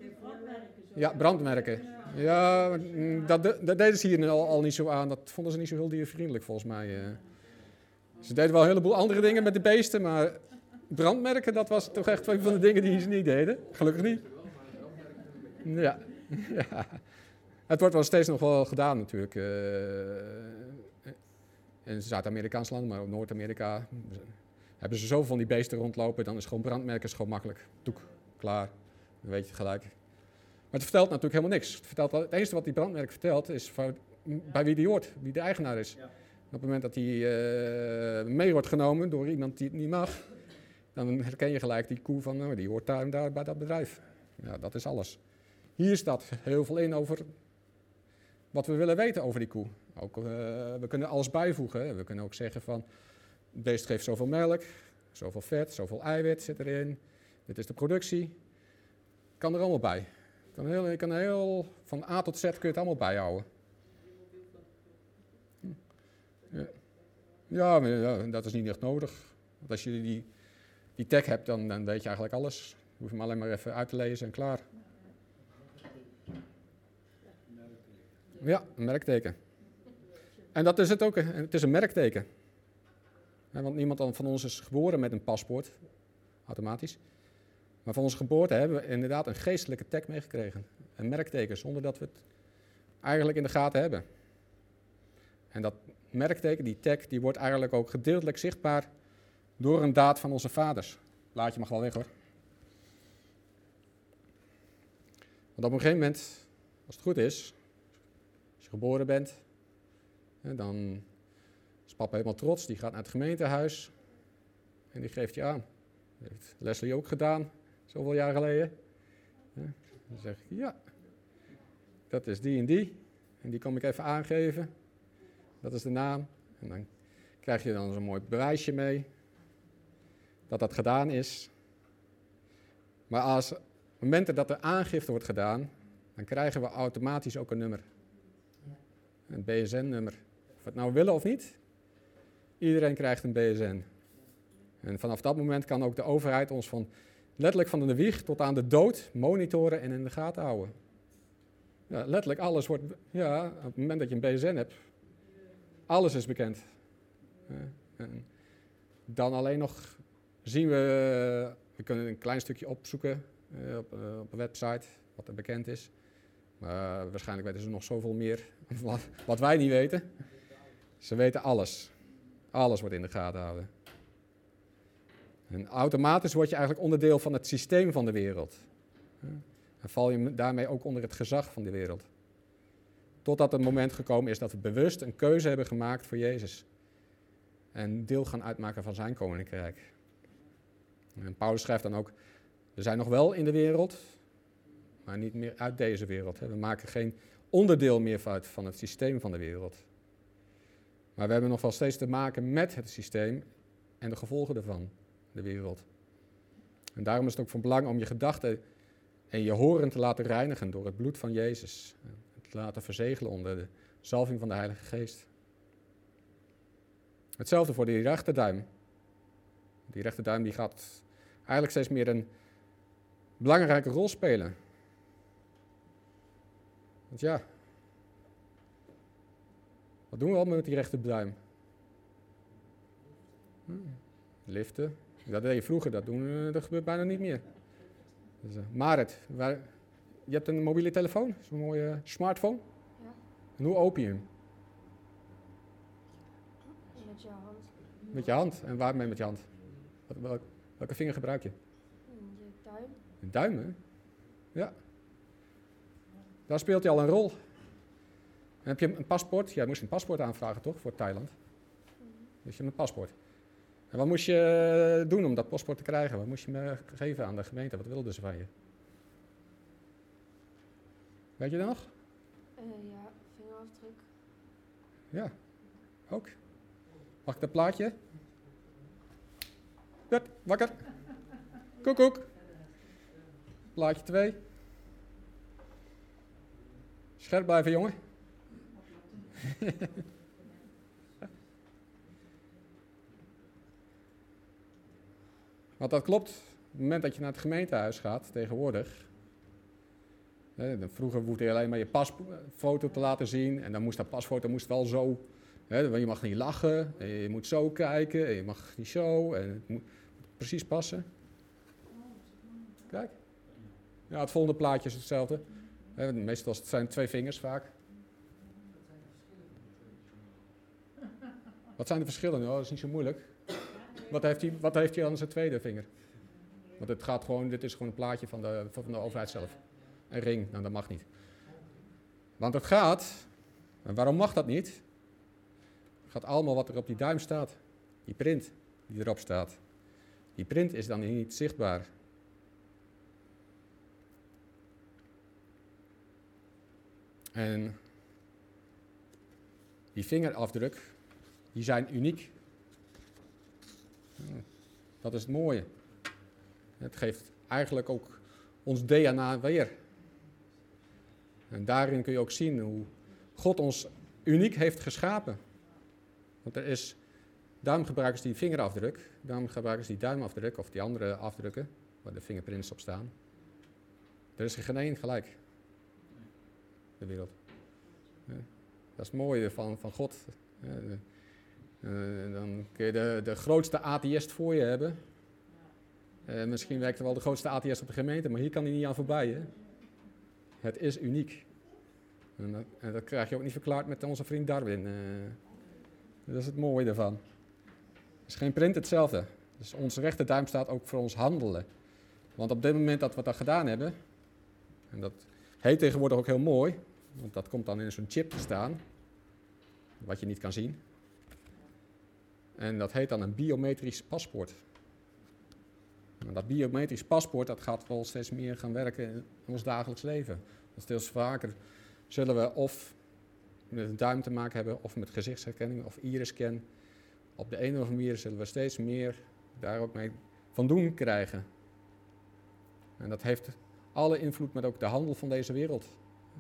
Ja, brandmerken. Ja, mm, dat, dat deden ze hier al, al niet zo aan. Dat vonden ze niet zo heel diervriendelijk volgens mij. uh. Ze deden wel een heleboel andere dingen met de beesten, maar brandmerken, dat was toch echt een van de dingen die ze niet deden. Gelukkig niet. Ja, ja. Het wordt wel steeds nog wel gedaan natuurlijk. Uh, in Zuid-Amerikaanse landen, maar ook Noord-Amerika hebben ze zoveel van die beesten rondlopen, dan is gewoon brandmerken is gewoon makkelijk. Doek, klaar, dan weet je het gelijk. Maar het vertelt natuurlijk helemaal niks. Het, vertelt, het enige wat die brandmerk vertelt is van, bij wie die hoort, wie de eigenaar is. Ja. Op het moment dat die uh, mee wordt genomen door iemand die het niet mag, dan herken je gelijk die koe van, nou, die hoort daar en daar bij dat bedrijf. Ja, dat is alles. Hier staat heel veel in over wat we willen weten over die koe. Ook, uh, we kunnen alles bijvoegen. Hè. We kunnen ook zeggen van, het beest geeft zoveel melk, zoveel vet, zoveel eiwit zit erin. Dit is de productie. Kan er allemaal bij. Je kan heel, je kan heel, van A tot Z kun je het allemaal bijhouden. Ja. Ja, maar ja, dat is niet echt nodig. Want als je die, die tag hebt, dan, dan weet je eigenlijk alles. Je hoeft hem alleen maar even uit te lezen en klaar. Ja, een merkteken. En dat is het ook. Het is een merkteken. Want niemand van ons is geboren met een paspoort, automatisch. Maar van onze geboorte hebben we inderdaad een geestelijke tag meegekregen. Een merkteken, zonder dat we het eigenlijk in de gaten hebben. En dat merkteken, die tag, die wordt eigenlijk ook gedeeltelijk zichtbaar door een daad van onze vaders. Laatje mag wel weg hoor. Want op een gegeven moment, als het goed is, als je geboren bent, dan is papa helemaal trots, die gaat naar het gemeentehuis en die geeft je aan. Dat heeft Leslie ook gedaan, zoveel jaar geleden. Dan zeg ik, ja, dat is die en die. En die kom ik even aangeven. Dat is de naam. En dan krijg je dan zo'n mooi bewijsje mee dat dat gedaan is. Maar als op momenten dat er aangifte wordt gedaan, dan krijgen we automatisch ook een nummer. Een B S N-nummer. Of we het nou willen of niet, iedereen krijgt een B S N. En vanaf dat moment kan ook de overheid ons van letterlijk van de wieg tot aan de dood monitoren en in de gaten houden. Ja, letterlijk alles wordt, ja, op het moment dat je een B S N hebt, alles is bekend. Ja, en dan alleen nog zien we, we kunnen een klein stukje opzoeken uh, op, uh, op een website, wat er bekend is. Maar uh, waarschijnlijk weten ze nog zoveel meer wat, wat wij niet weten. Ze weten alles. Alles wordt in de gaten gehouden. En automatisch word je eigenlijk onderdeel van het systeem van de wereld. En val je daarmee ook onder het gezag van de wereld. Totdat het moment gekomen is dat we bewust een keuze hebben gemaakt voor Jezus. En deel gaan uitmaken van zijn koninkrijk. En Paulus schrijft dan ook, we zijn nog wel in de wereld, maar niet meer uit deze wereld. We maken geen onderdeel meer uit van het systeem van de wereld. Maar we hebben nog wel steeds te maken met het systeem en de gevolgen ervan, de wereld. En daarom is het ook van belang om je gedachten en je horen te laten reinigen door het bloed van Jezus. Te laten verzegelen onder de zalving van de Heilige Geest. Hetzelfde voor die rechterduim. Die rechterduim die gaat eigenlijk steeds meer een belangrijke rol spelen. Want ja, wat doen we allemaal met die rechterduim? Hmm, liften. Dat deed je vroeger, dat, doen, dat gebeurt bijna niet meer. Dus, uh, Marit, waar, je hebt een mobiele telefoon, zo'n mooie smartphone. Ja. En hoe open je hem? Met je hand. Met je hand. En waarmee met je hand? Wat, welke, welke vinger gebruik je? Je duim. Een duim, hè? Ja. Daar speelt hij al een rol. En heb je een paspoort? Jij moest een paspoort aanvragen, toch? Voor Thailand. Dus je hebt een paspoort. En wat moest je doen om dat paspoort te krijgen? Wat moest je me geven aan de gemeente? Wat wilden ze van je? Weet je dat nog? Uh, ja, vingerafdruk. Ja, ook. Mag ik dat plaatje? Bert, wakker. Koek, koek. Plaatje twee. Scherp blijven, jongen. Want dat klopt. Op het moment dat je naar het gemeentehuis gaat, tegenwoordig. Hè, vroeger hoefde je alleen maar je pasfoto te laten zien. En dan moest dat pasfoto moest wel zo. Hè, je mag niet lachen. En je moet zo kijken. En je mag niet zo. En het moet precies passen. Kijk. Ja, het volgende plaatje is hetzelfde. Hè, meestal zijn het twee vingers vaak. Wat zijn de verschillen? Oh, dat is niet zo moeilijk. Wat heeft hij, wat heeft hij aan zijn tweede vinger? Want het gaat gewoon, dit is gewoon een plaatje van de, van de overheid zelf. Een ring, nou dat mag niet. Want het gaat, en waarom mag dat niet? Het gaat allemaal wat er op die duim staat. Die print die erop staat. Die print is dan niet zichtbaar. En die vingerafdruk, die zijn uniek. Dat is het mooie. Het geeft eigenlijk ook ons D N A weer. En daarin kun je ook zien hoe God ons uniek heeft geschapen. Want er is Daarom gebruiken ze die vingerafdruk. Daarom gebruiken ze die duimafdruk of die andere afdrukken, waar de fingerprints op staan. Er is er geen één gelijk. De wereld. Ja, dat is het mooie van, van God. Ja, de, uh, dan kun je de, de grootste atheïst voor je hebben. Uh, misschien werkt er wel de grootste atheïst op de gemeente, maar hier kan hij niet aan voorbij. Hè? Het is uniek. En dat, en dat krijg je ook niet verklaard met onze vriend Darwin. Uh, dat is het mooie daarvan. Het is geen print hetzelfde. Dus onze rechterduim staat ook voor ons handelen. Want op dit moment dat we dat gedaan hebben, en dat heet tegenwoordig ook heel mooi, want dat komt dan in zo'n chip te staan, wat je niet kan zien. En dat heet dan een biometrisch paspoort. En dat biometrisch paspoort, dat gaat wel steeds meer gaan werken in ons dagelijks leven. Dat steeds vaker zullen we of met een duim te maken hebben, of met gezichtsherkenning, of iris-scan. Op de een of andere manier zullen we steeds meer daar ook mee van doen krijgen. En dat heeft alle invloed met ook de handel van deze wereld.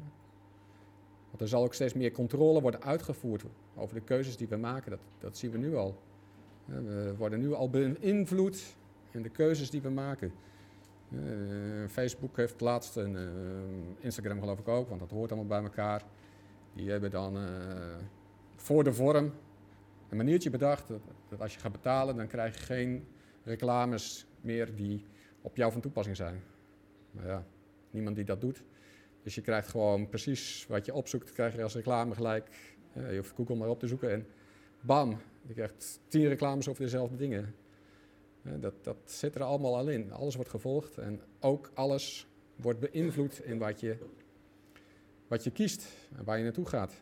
Want er zal ook steeds meer controle worden uitgevoerd over de keuzes die we maken. Dat, dat zien we nu al. We worden nu al beïnvloed in de keuzes die we maken. Uh, Facebook heeft laatst, en uh, Instagram geloof ik ook, want dat hoort allemaal bij elkaar. Die hebben dan uh, voor de vorm een maniertje bedacht dat, dat als je gaat betalen, dan krijg je geen reclames meer die op jou van toepassing zijn. Maar ja, niemand die dat doet. Dus je krijgt gewoon precies wat je opzoekt, krijg je als reclame gelijk. Uh, je hoeft Google maar op te zoeken en bam, je krijgt tien reclames over dezelfde dingen. Uh, dat, dat zit er allemaal al in. Alles wordt gevolgd en ook alles wordt beïnvloed in wat je, wat je kiest en waar je naartoe gaat.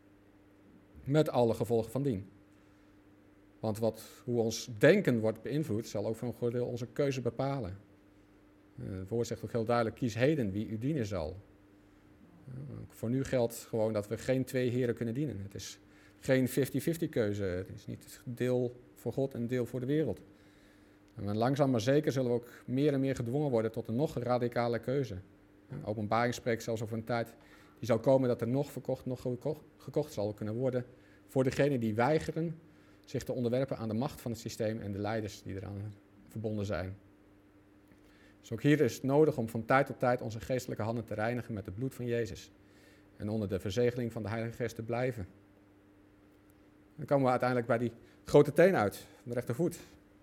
Met alle gevolgen van dien. Want wat, hoe ons denken wordt beïnvloed, zal ook voor een groot deel onze keuze bepalen. Uh, het woord zegt ook heel duidelijk, kies heden wie u dienen zal. Uh, voor nu geldt gewoon dat we geen twee heren kunnen dienen. Het is geen vijftig-vijftig keuze. Het is niet deel voor God en deel voor de wereld. En langzaam maar zeker zullen we ook meer en meer gedwongen worden tot een nog radicale keuze. Uh, Openbaring spreekt zelfs over een tijd die zal komen dat er nog verkocht, nog gekocht, gekocht zal kunnen worden voor degenen die weigeren zich te onderwerpen aan de macht van het systeem en de leiders die eraan verbonden zijn. Dus ook hier is het nodig om van tijd tot tijd onze geestelijke handen te reinigen met het bloed van Jezus. En onder de verzegeling van de Heilige Geest te blijven. Dan komen we uiteindelijk bij die grote teen uit, de rechtervoet.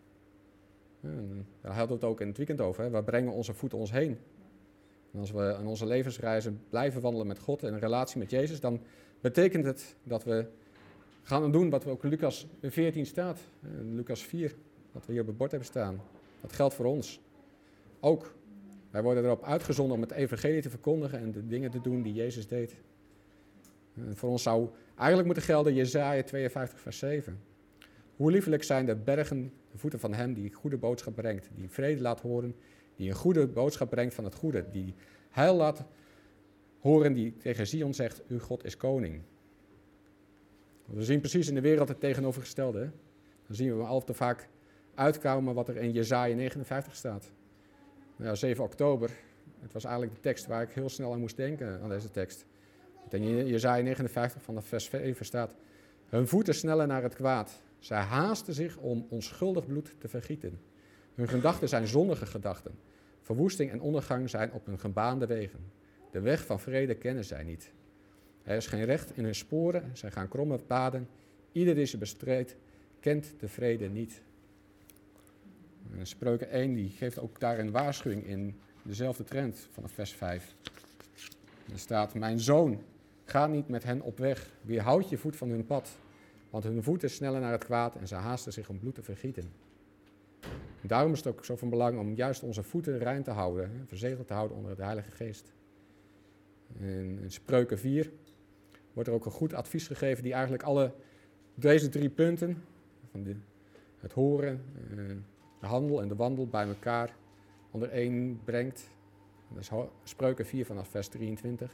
En daar hadden we het ook in het weekend over. Hè. Waar brengen onze voeten ons heen? En als we aan onze levensreizen blijven wandelen met God en een relatie met Jezus, dan betekent het dat we gaan doen wat we ook in Lucas veertien staat. In Lucas vier, wat we hier op het bord hebben staan. Dat geldt voor ons. Ook. Wij worden erop uitgezonden om het evangelie te verkondigen en de dingen te doen die Jezus deed. En voor ons zou eigenlijk moeten gelden Jesaja tweeënvijftig vers zeven. Hoe liefelijk zijn de bergen de voeten van hem die goede boodschap brengt, die vrede laat horen, die een goede boodschap brengt van het goede, die heil laat horen, die tegen Zion zegt, uw God is koning. We zien precies in de wereld het tegenovergestelde. Hè? Dan zien we al te vaak uitkomen wat er in Jesaja negenenvijftig staat. Nou, zeven oktober, het was eigenlijk de tekst waar ik heel snel aan moest denken, aan deze tekst. In Jesaja negenenvijftig van vers zeven staat, hun voeten snellen naar het kwaad. Zij haasten zich om onschuldig bloed te vergieten. Hun gedachten zijn zondige gedachten. Verwoesting en ondergang zijn op hun gebaande wegen. De weg van vrede kennen zij niet. Er is geen recht in hun sporen, zij gaan kromme paden. Ieder die ze bestreedt, kent de vrede niet. En Spreuken één die geeft ook daar een waarschuwing in dezelfde trend vanaf vers vijf. Er staat, mijn zoon, ga niet met hen op weg, weerhoud je voet van hun pad. Want hun voeten snellen naar het kwaad en ze haasten zich om bloed te vergieten. En daarom is het ook zo van belang om juist onze voeten rein te houden, verzegeld te houden onder de Heilige Geest. En in Spreuken vier wordt er ook een goed advies gegeven die eigenlijk alle deze drie punten, van de, het horen, de handel en de wandel bij elkaar onder één brengt. Dat is Spreuken vier vanaf vers drieëntwintig.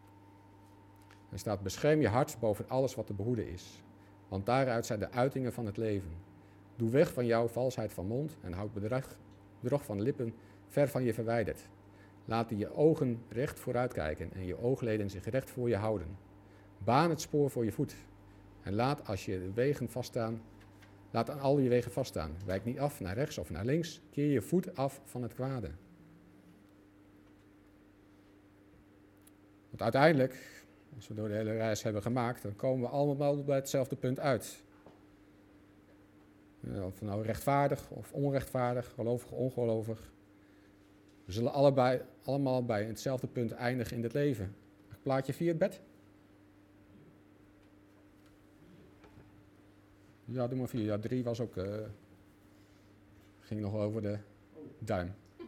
Er staat, bescherm je hart boven alles wat te behoeden is, want daaruit zijn de uitingen van het leven. Doe weg van jou valsheid van mond en houd bedrog, bedrog van lippen ver van je verwijderd. Laat je ogen recht vooruit kijken en je oogleden zich recht voor je houden. Baan het spoor voor je voet en laat als je de wegen vaststaan, Laat aan al je wegen vaststaan. Wijk niet af naar rechts of naar links. Keer je voet af van het kwade. Want uiteindelijk, als we door de hele reis hebben gemaakt, dan komen we allemaal bij hetzelfde punt uit. Ja, of nou rechtvaardig of onrechtvaardig, gelovig of ongelovig. We zullen allebei, allemaal bij hetzelfde punt eindigen in dit leven. Plaatje vier, bed. Ja, doe maar vier. Ja, drie was ook... Uh, ging nog over de duim. Dat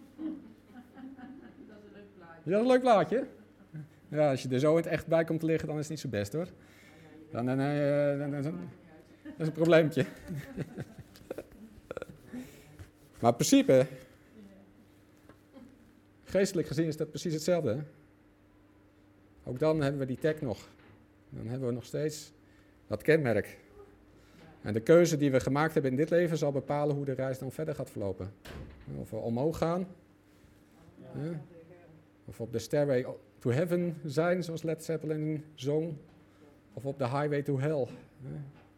is een leuk plaatje. Ja, dat is een leuk plaatje. Ja, als je er zo in het echt bij komt te liggen, dan is het niet zo best hoor. Dan, dan, uh, dan, dan, dan dat is een probleempje. Maar in principe, geestelijk gezien is dat precies hetzelfde. Hè? Ook dan hebben we die tag nog. Dan hebben we nog steeds dat kenmerk. En de keuze die we gemaakt hebben in dit leven zal bepalen hoe de reis dan verder gaat verlopen. Of we omhoog gaan. Ja. Of op de stairway to heaven zijn, zoals Led Zeppelin zong. Of op de highway to hell. Ja.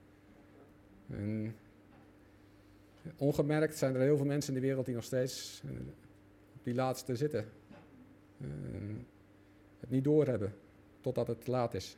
En ongemerkt zijn er heel veel mensen in de wereld die nog steeds uh, op die laatste zitten. Uh, het niet doorhebben, totdat het te laat is.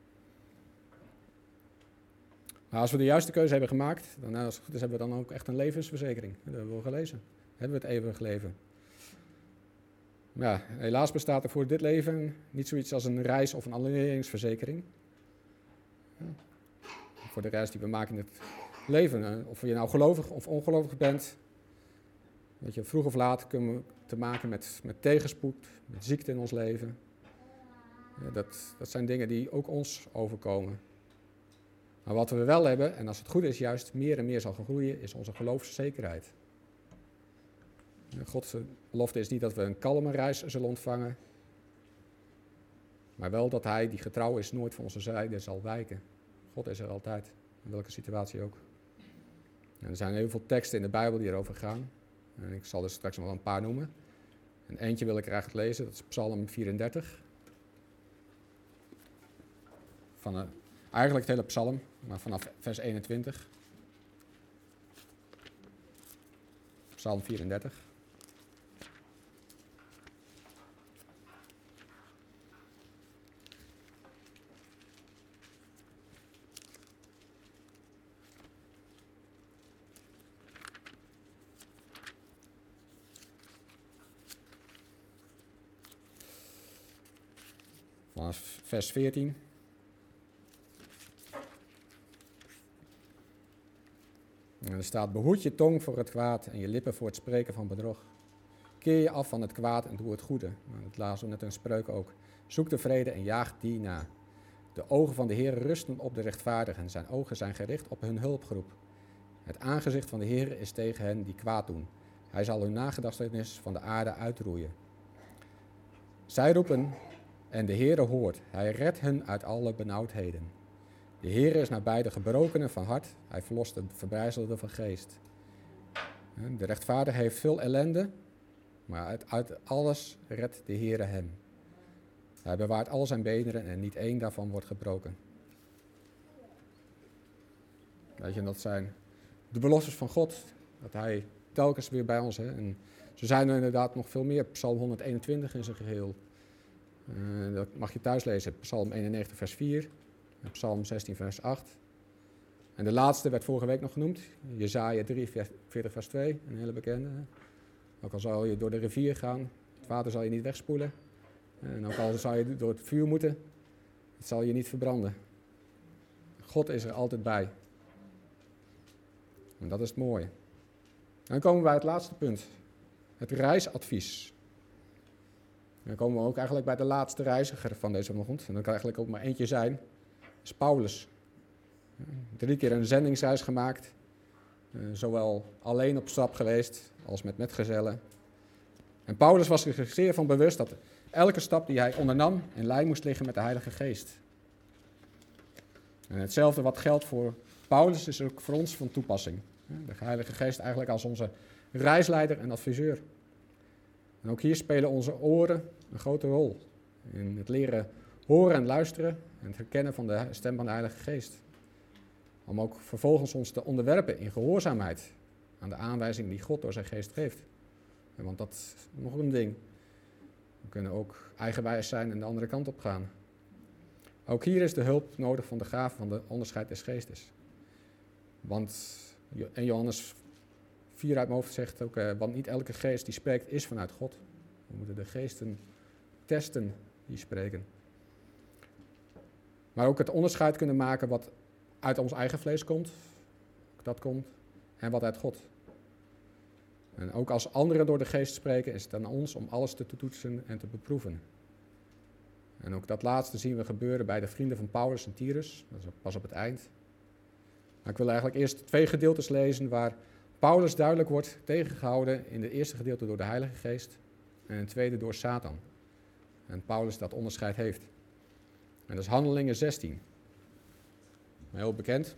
Maar als we de juiste keuze hebben gemaakt, dan, als het goed is, hebben we dan ook echt een levensverzekering. Dat hebben we gelezen. Hebben we het eeuwig leven. Ja, helaas bestaat er voor dit leven niet zoiets als een reis- of een annuleringsverzekering. Ja. Voor de reis die we maken in het leven. Of je nou gelovig of ongelovig bent. Weet je, vroeg of laat kunnen we te maken met, met tegenspoed, met ziekte in ons leven. Ja, dat, dat zijn dingen die ook ons overkomen. Maar wat we wel hebben, en als het goed is juist meer en meer zal gaan groeien, is onze geloofszekerheid. Gods belofte is niet dat we een kalme reis zullen ontvangen, maar wel dat Hij, die getrouw is, nooit van onze zijde zal wijken. God is er altijd, in welke situatie ook. En er zijn heel veel teksten in de Bijbel die erover gaan. En ik zal er straks nog wel een paar noemen. En eentje wil ik er eigenlijk lezen, dat is Psalm vierendertig. Van, uh, eigenlijk het hele psalm, maar vanaf vers eenentwintig. Psalm vierendertig. Vanaf vers veertien. En er staat: behoed je tong voor het kwaad en je lippen voor het spreken van bedrog. Keer je af van het kwaad en doe het goede. Nou, dat lazen we net in Spreuk ook. Zoek de vrede en jaag die na. De ogen van de Heer rusten op de rechtvaardigen. Zijn ogen zijn gericht op hun hulpgroep. Het aangezicht van de Heer is tegen hen die kwaad doen. Hij zal hun nagedachtenis van de aarde uitroeien. Zij roepen en de Heere hoort. Hij redt hen uit alle benauwdheden. De Heere is nabij de gebrokenen van hart. Hij verlost de verbrijzelden van geest. De rechtvaardige heeft veel ellende, maar uit, uit alles redt de Heere hem. Hij bewaart al zijn beenderen en niet één daarvan wordt gebroken. Weet je, dat zijn de beloftes van God. Dat Hij telkens weer bij ons is. En zo zijn er inderdaad nog veel meer. Psalm honderdeenentwintig in zijn geheel. Uh, dat mag je thuis lezen. Psalm eenennegentig vers vier. En Psalm zestien vers acht. En de laatste werd vorige week nog genoemd. Jesaja drieënveertig vers twee. Een hele bekende. Ook al zal je door de rivier gaan, het water zal je niet wegspoelen. En ook al zou je door het vuur moeten, het zal je niet verbranden. God is er altijd bij. En dat is het mooie. En dan komen we bij het laatste punt. Het reisadvies. En dan komen we ook eigenlijk bij de laatste reiziger van deze ochtend. En dat kan eigenlijk ook maar eentje zijn. Dat is Paulus. Drie keer een zendingsreis gemaakt. Uh, zowel alleen op stap geweest als met metgezellen. En Paulus was zich zeer van bewust dat elke stap die hij ondernam in lijn moest liggen met de Heilige Geest. En hetzelfde wat geldt voor Paulus is ook voor ons van toepassing. De Heilige Geest eigenlijk als onze reisleider en adviseur. En ook hier spelen onze oren een grote rol. In het leren horen en luisteren en het herkennen van de stem van de Heilige Geest. Om ook vervolgens ons te onderwerpen in gehoorzaamheid aan de aanwijzing die God door zijn geest geeft. En want dat is nog een ding. We kunnen ook eigenwijs zijn en de andere kant op gaan. Ook hier is de hulp nodig van de gave van de onderscheid des geestes. Want en Johannes vier uit mijn hoofd zegt ook, eh, want niet elke geest die spreekt is vanuit God. We moeten de geesten testen die spreken. Maar ook het onderscheid kunnen maken wat uit ons eigen vlees komt, dat komt, en wat uit God. En ook als anderen door de geest spreken, is het aan ons om alles te toetsen en te beproeven. En ook dat laatste zien we gebeuren bij de vrienden van Paulus en Tyrus, dat is pas op het eind. Maar ik wil eigenlijk eerst twee gedeeltes lezen waar Paulus duidelijk wordt tegengehouden in het eerste gedeelte door de Heilige Geest en in het tweede door Satan. En Paulus dat onderscheid heeft. En dat is Handelingen zestien. Heel bekend.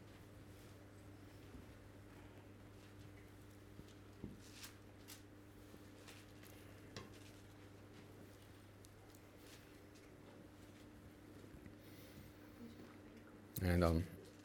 En dan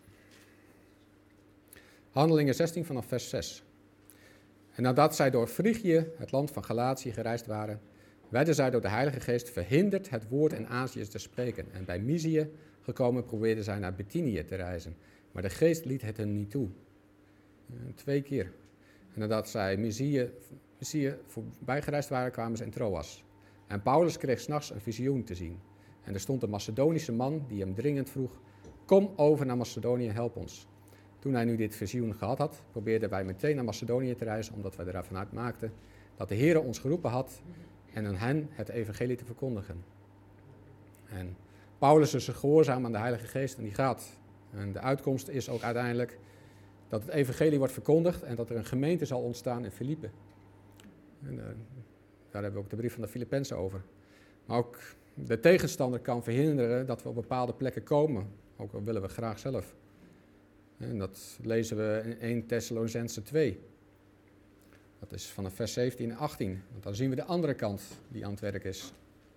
Handelingen zestien vanaf vers zes. En nadat zij door Frigië, het land van Galatië, gereisd waren, werden zij door de Heilige Geest verhinderd het woord in Azië te spreken. En bij Mysië gekomen probeerden zij naar Bithynië te reizen. Maar de Geest liet het hen niet toe. Twee keer. En nadat zij Mysië, Mysië voorbij gereisd waren, kwamen ze in Troas. En Paulus kreeg 's nachts een visioen te zien. En er stond een Macedonische man die hem dringend vroeg, kom over naar Macedonië, help ons. Toen hij nu dit visioen gehad had, probeerden wij meteen naar Macedonië te reizen, omdat wij ervan uit maakten dat de Heere ons geroepen had en aan hen het evangelie te verkondigen. En Paulus is gehoorzaam aan de Heilige Geest en die gaat. En de uitkomst is ook uiteindelijk dat het evangelie wordt verkondigd en dat er een gemeente zal ontstaan in Filippe. En, uh, daar hebben we ook de brief van de Filippenzen over. Maar ook de tegenstander kan verhinderen dat we op bepaalde plekken komen, ook al willen we graag zelf. En dat lezen we in eerste Thessalonicenzen twee. Dat is vanaf vers zeventien en achttien. Want dan zien we de andere kant die aan het werk is.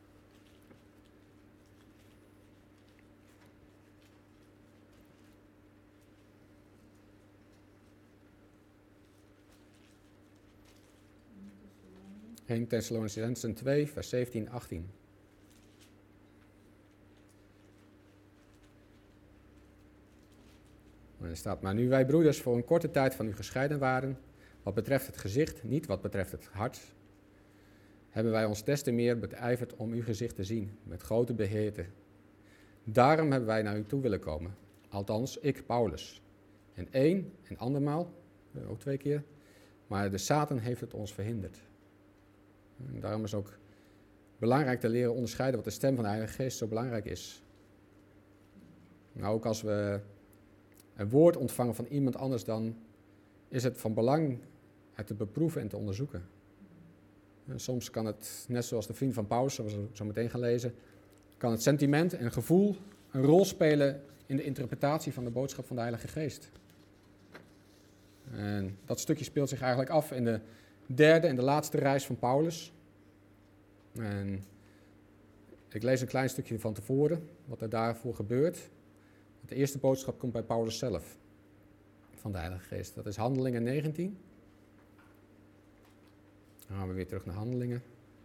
eerste Thessalonicenzen twee, vers zeventien en achttien. En er staat, maar nu wij broeders voor een korte tijd van u gescheiden waren, wat betreft het gezicht, niet wat betreft het hart, hebben wij ons des te meer beijverd om uw gezicht te zien, met grote beheerte. Daarom hebben wij naar u toe willen komen, althans ik, Paulus. En één en andermaal, ook twee keer, maar de Satan heeft het ons verhinderd. En daarom is ook belangrijk te leren onderscheiden wat de stem van de Heilige Geest zo belangrijk is. Nou, ook als we een woord ontvangen van iemand anders, dan is het van belang het te beproeven en te onderzoeken. En soms kan het, net zoals de vriend van Paulus, zoals we zo meteen gaan lezen, kan het sentiment en gevoel een rol spelen in de interpretatie van de boodschap van de Heilige Geest. En dat stukje speelt zich eigenlijk af in de derde en de laatste reis van Paulus. En ik lees een klein stukje van tevoren, wat er daarvoor gebeurt. De eerste boodschap komt bij Paulus zelf, van de Heilige Geest. Dat is Handelingen negentien. Dan gaan we weer terug naar Handelingen.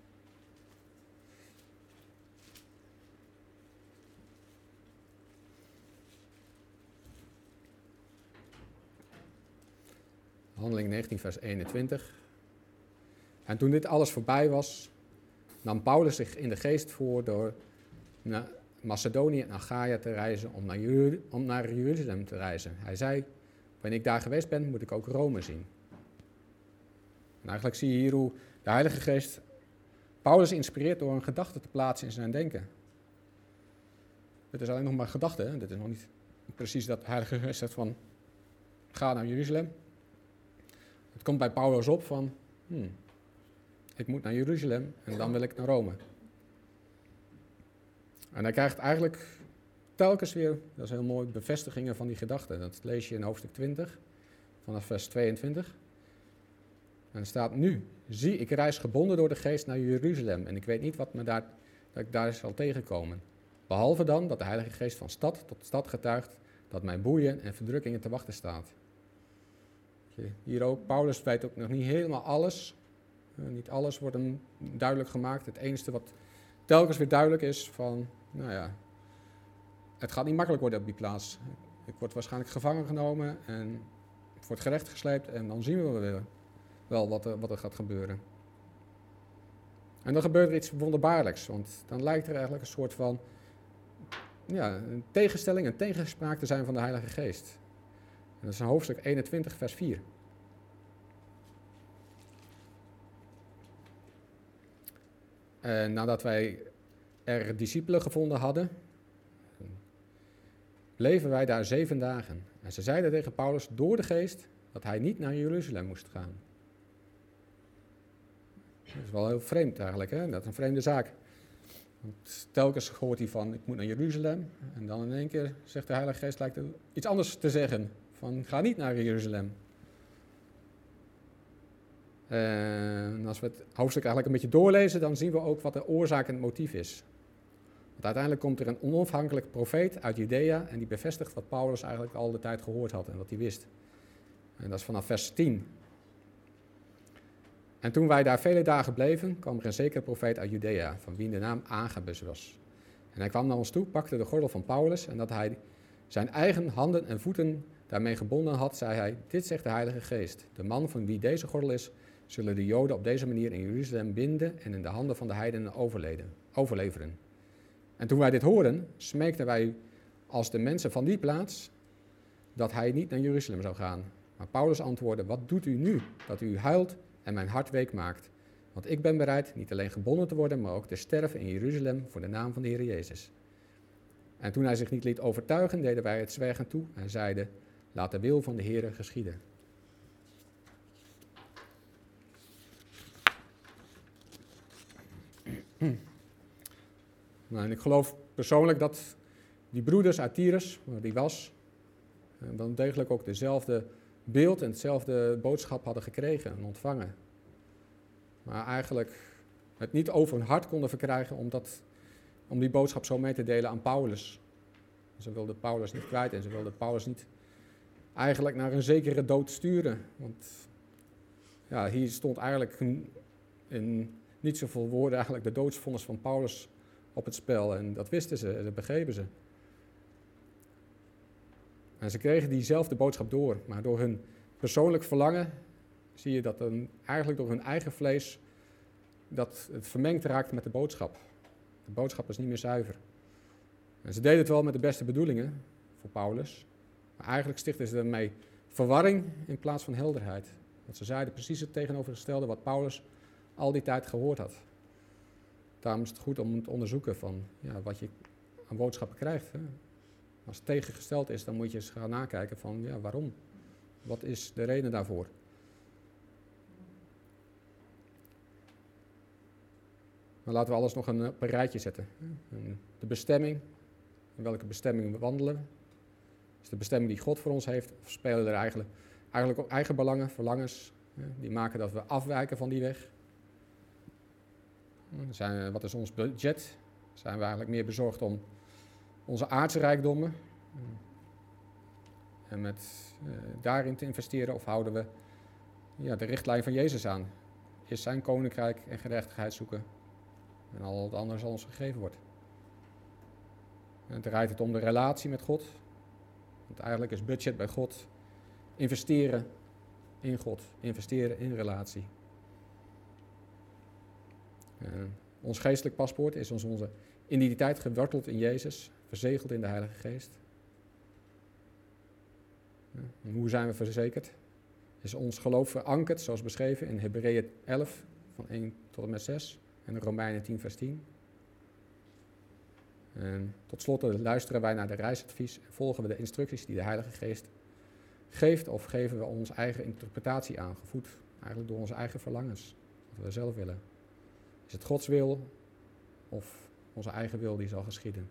Handelingen negentien, vers eenentwintig. En toen dit alles voorbij was, nam Paulus zich in de geest voor door naar Macedonië en Achaia te reizen om naar, Jer- om naar Jeruzalem te reizen. Hij zei, wanneer ik daar geweest ben, moet ik ook Rome zien. En eigenlijk zie je hier hoe de Heilige Geest Paulus inspireert door een gedachte te plaatsen in zijn denken. Dit is alleen nog maar gedachte, hè? Dit is nog niet precies dat de Heilige Geest zegt van, ga naar Jeruzalem. Het komt bij Paulus op van, hmm, ik moet naar Jeruzalem en dan wil ik naar Rome. En hij krijgt eigenlijk telkens weer, dat is heel mooi, bevestigingen van die gedachten. Dat lees je in hoofdstuk twintig, vanaf vers tweeëntwintig. En er staat nu, zie ik reis gebonden door de geest naar Jeruzalem en ik weet niet wat me daar, dat ik daar zal tegenkomen. Behalve dan dat de Heilige Geest van stad tot stad getuigt dat mij boeien en verdrukkingen te wachten staat. Hier ook, Paulus weet ook nog niet helemaal alles. Uh, niet alles wordt hem duidelijk gemaakt. Het enige wat telkens weer duidelijk is van, nou ja, het gaat niet makkelijk worden op die plaats. Ik word waarschijnlijk gevangen genomen en het wordt gerecht gesleept en dan zien we wel, wel wat, er, wat er gaat gebeuren. En dan gebeurt er iets wonderbaarlijks, want dan lijkt er eigenlijk een soort van ja, een tegenstelling, een tegenspraak te zijn van de Heilige Geest. En dat is in hoofdstuk eenentwintig, vers vier. En nadat wij er discipelen gevonden hadden, bleven wij daar zeven dagen. En ze zeiden tegen Paulus door de Geest dat hij niet naar Jeruzalem moest gaan. Dat is wel heel vreemd eigenlijk, hè? Dat is een vreemde zaak. Want telkens hoort hij van, ik moet naar Jeruzalem. En dan in één keer zegt de Heilige Geest, lijkt er iets anders te zeggen. Van, ga niet naar Jeruzalem. En als we het hoofdstuk eigenlijk een beetje doorlezen, dan zien we ook wat de oorzaak en het motief is. Want uiteindelijk komt er een onafhankelijk profeet uit Judea en die bevestigt wat Paulus eigenlijk al de tijd gehoord had en wat hij wist. En dat is vanaf vers tien. En toen wij daar vele dagen bleven, kwam er een zekere profeet uit Judea, van wie de naam Agabus was. En hij kwam naar ons toe, pakte de gordel van Paulus en dat hij zijn eigen handen en voeten daarmee gebonden had, zei hij, dit zegt de Heilige Geest. De man van wie deze gordel is, zullen de Joden op deze manier in Jeruzalem binden en in de handen van de heidenen overleveren. En toen wij dit hoorden, smeekten wij als de mensen van die plaats dat hij niet naar Jeruzalem zou gaan. Maar Paulus antwoordde, wat doet u nu dat u huilt en mijn hart week maakt? Want ik ben bereid niet alleen gebonden te worden, maar ook te sterven in Jeruzalem voor de naam van de Heer Jezus. En toen hij zich niet liet overtuigen, deden wij het zwijgen toe en zeiden, laat de wil van de Heer geschieden. Nou, en ik geloof persoonlijk dat die broeders uit Tyrus, waar die was, wel degelijk ook dezelfde beeld en hetzelfde boodschap hadden gekregen en ontvangen. Maar eigenlijk het niet over hun hart konden verkrijgen om, dat, om die boodschap zo mee te delen aan Paulus. Ze wilden Paulus niet kwijt en ze wilden Paulus niet eigenlijk naar een zekere dood sturen. Want ja, hier stond eigenlijk in, in niet zoveel woorden eigenlijk de doodsvonnis van Paulus op het spel. En dat wisten ze, dat begrepen ze. En ze kregen diezelfde boodschap door, maar door hun persoonlijk verlangen zie je dat dan eigenlijk door hun eigen vlees dat het vermengd raakt met de boodschap. De boodschap is niet meer zuiver. En ze deden het wel met de beste bedoelingen voor Paulus, maar eigenlijk stichtten ze daarmee verwarring in plaats van helderheid. Want ze zeiden precies het tegenovergestelde wat Paulus al die tijd gehoord had. Daarom is het goed om te onderzoeken van ja, wat je aan boodschappen krijgt. Hè. Als het tegengesteld is, dan moet je eens gaan nakijken van ja, waarom? Wat is de reden daarvoor? Maar laten we alles nog een, op een rijtje zetten. De bestemming, in welke bestemming we wandelen. Is de bestemming die God voor ons heeft? Of spelen er eigenlijk, eigenlijk ook eigen belangen, verlangens, die maken dat we afwijken van die weg? Zijn, wat is ons budget? Zijn we eigenlijk meer bezorgd om onze aardse rijkdommen en met uh, daarin te investeren, of houden we ja, de richtlijn van Jezus aan? Is zijn koninkrijk en gerechtigheid zoeken en al het andere zal ons gegeven worden. En het draait het om de relatie met God. Want eigenlijk is budget bij God investeren in God, investeren in relatie. Uh, ons geestelijk paspoort is ons onze identiteit geworteld in Jezus, verzegeld in de Heilige Geest. Uh, en hoe zijn we verzekerd? Is ons geloof verankerd, zoals beschreven in Hebreeën elf, van één tot en met zes, en Romeinen tien, vers tien. En tot slot luisteren wij naar de reisadvies en volgen we de instructies die de Heilige Geest geeft, of geven we onze eigen interpretatie aan, gevoed eigenlijk door onze eigen verlangens, wat we zelf willen. Is het Gods wil of onze eigen wil die zal geschieden?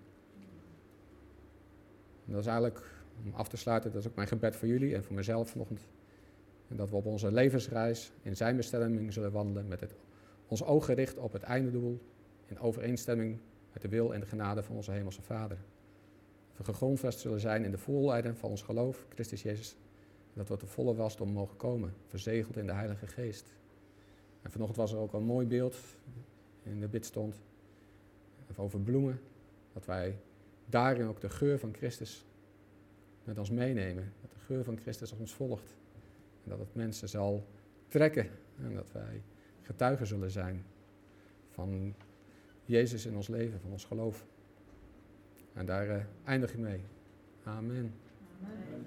En dat is eigenlijk, om af te sluiten, dat is ook mijn gebed voor jullie en voor mezelf vanochtend. En dat we op onze levensreis in zijn bestemming zullen wandelen met het, ons oog gericht op het einde doel in overeenstemming met de wil en de genade van onze Hemelse Vader. We we gegrondvest zullen zijn in de volleiding van ons geloof, Christus Jezus. Dat we tot de volle wasdom mogen komen, verzegeld in de Heilige Geest. En vanochtend was er ook een mooi beeld in de bidstond over bloemen. Dat wij daarin ook de geur van Christus met ons meenemen. Dat de geur van Christus ons volgt. En dat het mensen zal trekken. En dat wij getuigen zullen zijn van Jezus in ons leven, van ons geloof. En daar uh, eindig ik mee. Amen. Amen.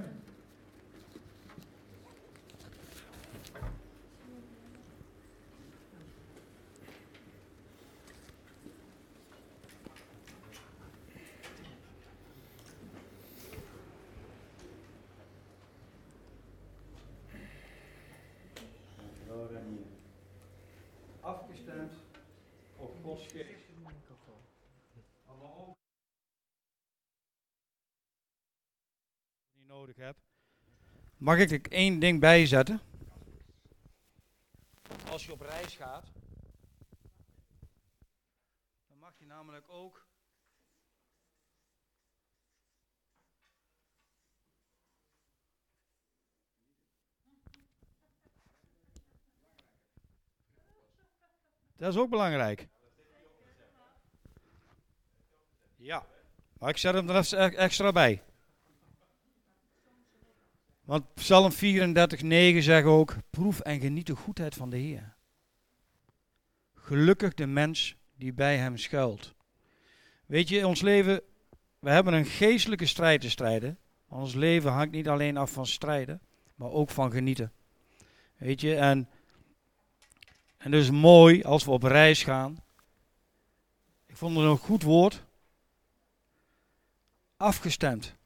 Dankjewel, Renier. Afgestemd op Gods geest. Allemaal ook. Niet nodig heb. Mag ik er één ding bijzetten? Als je op reis gaat, dan mag je namelijk ook dat is ook belangrijk. Ja, maar ik zet hem er even extra bij. Want Psalm vierendertig negen zegt ook, proef en geniet de goedheid van de Heer. Gelukkig de mens die bij hem schuilt. Weet je, in ons leven, we hebben een geestelijke strijd te strijden. Ons leven hangt niet alleen af van strijden, maar ook van genieten. Weet je, en, en dus mooi als we op reis gaan. Ik vond het een goed woord. Afgestemd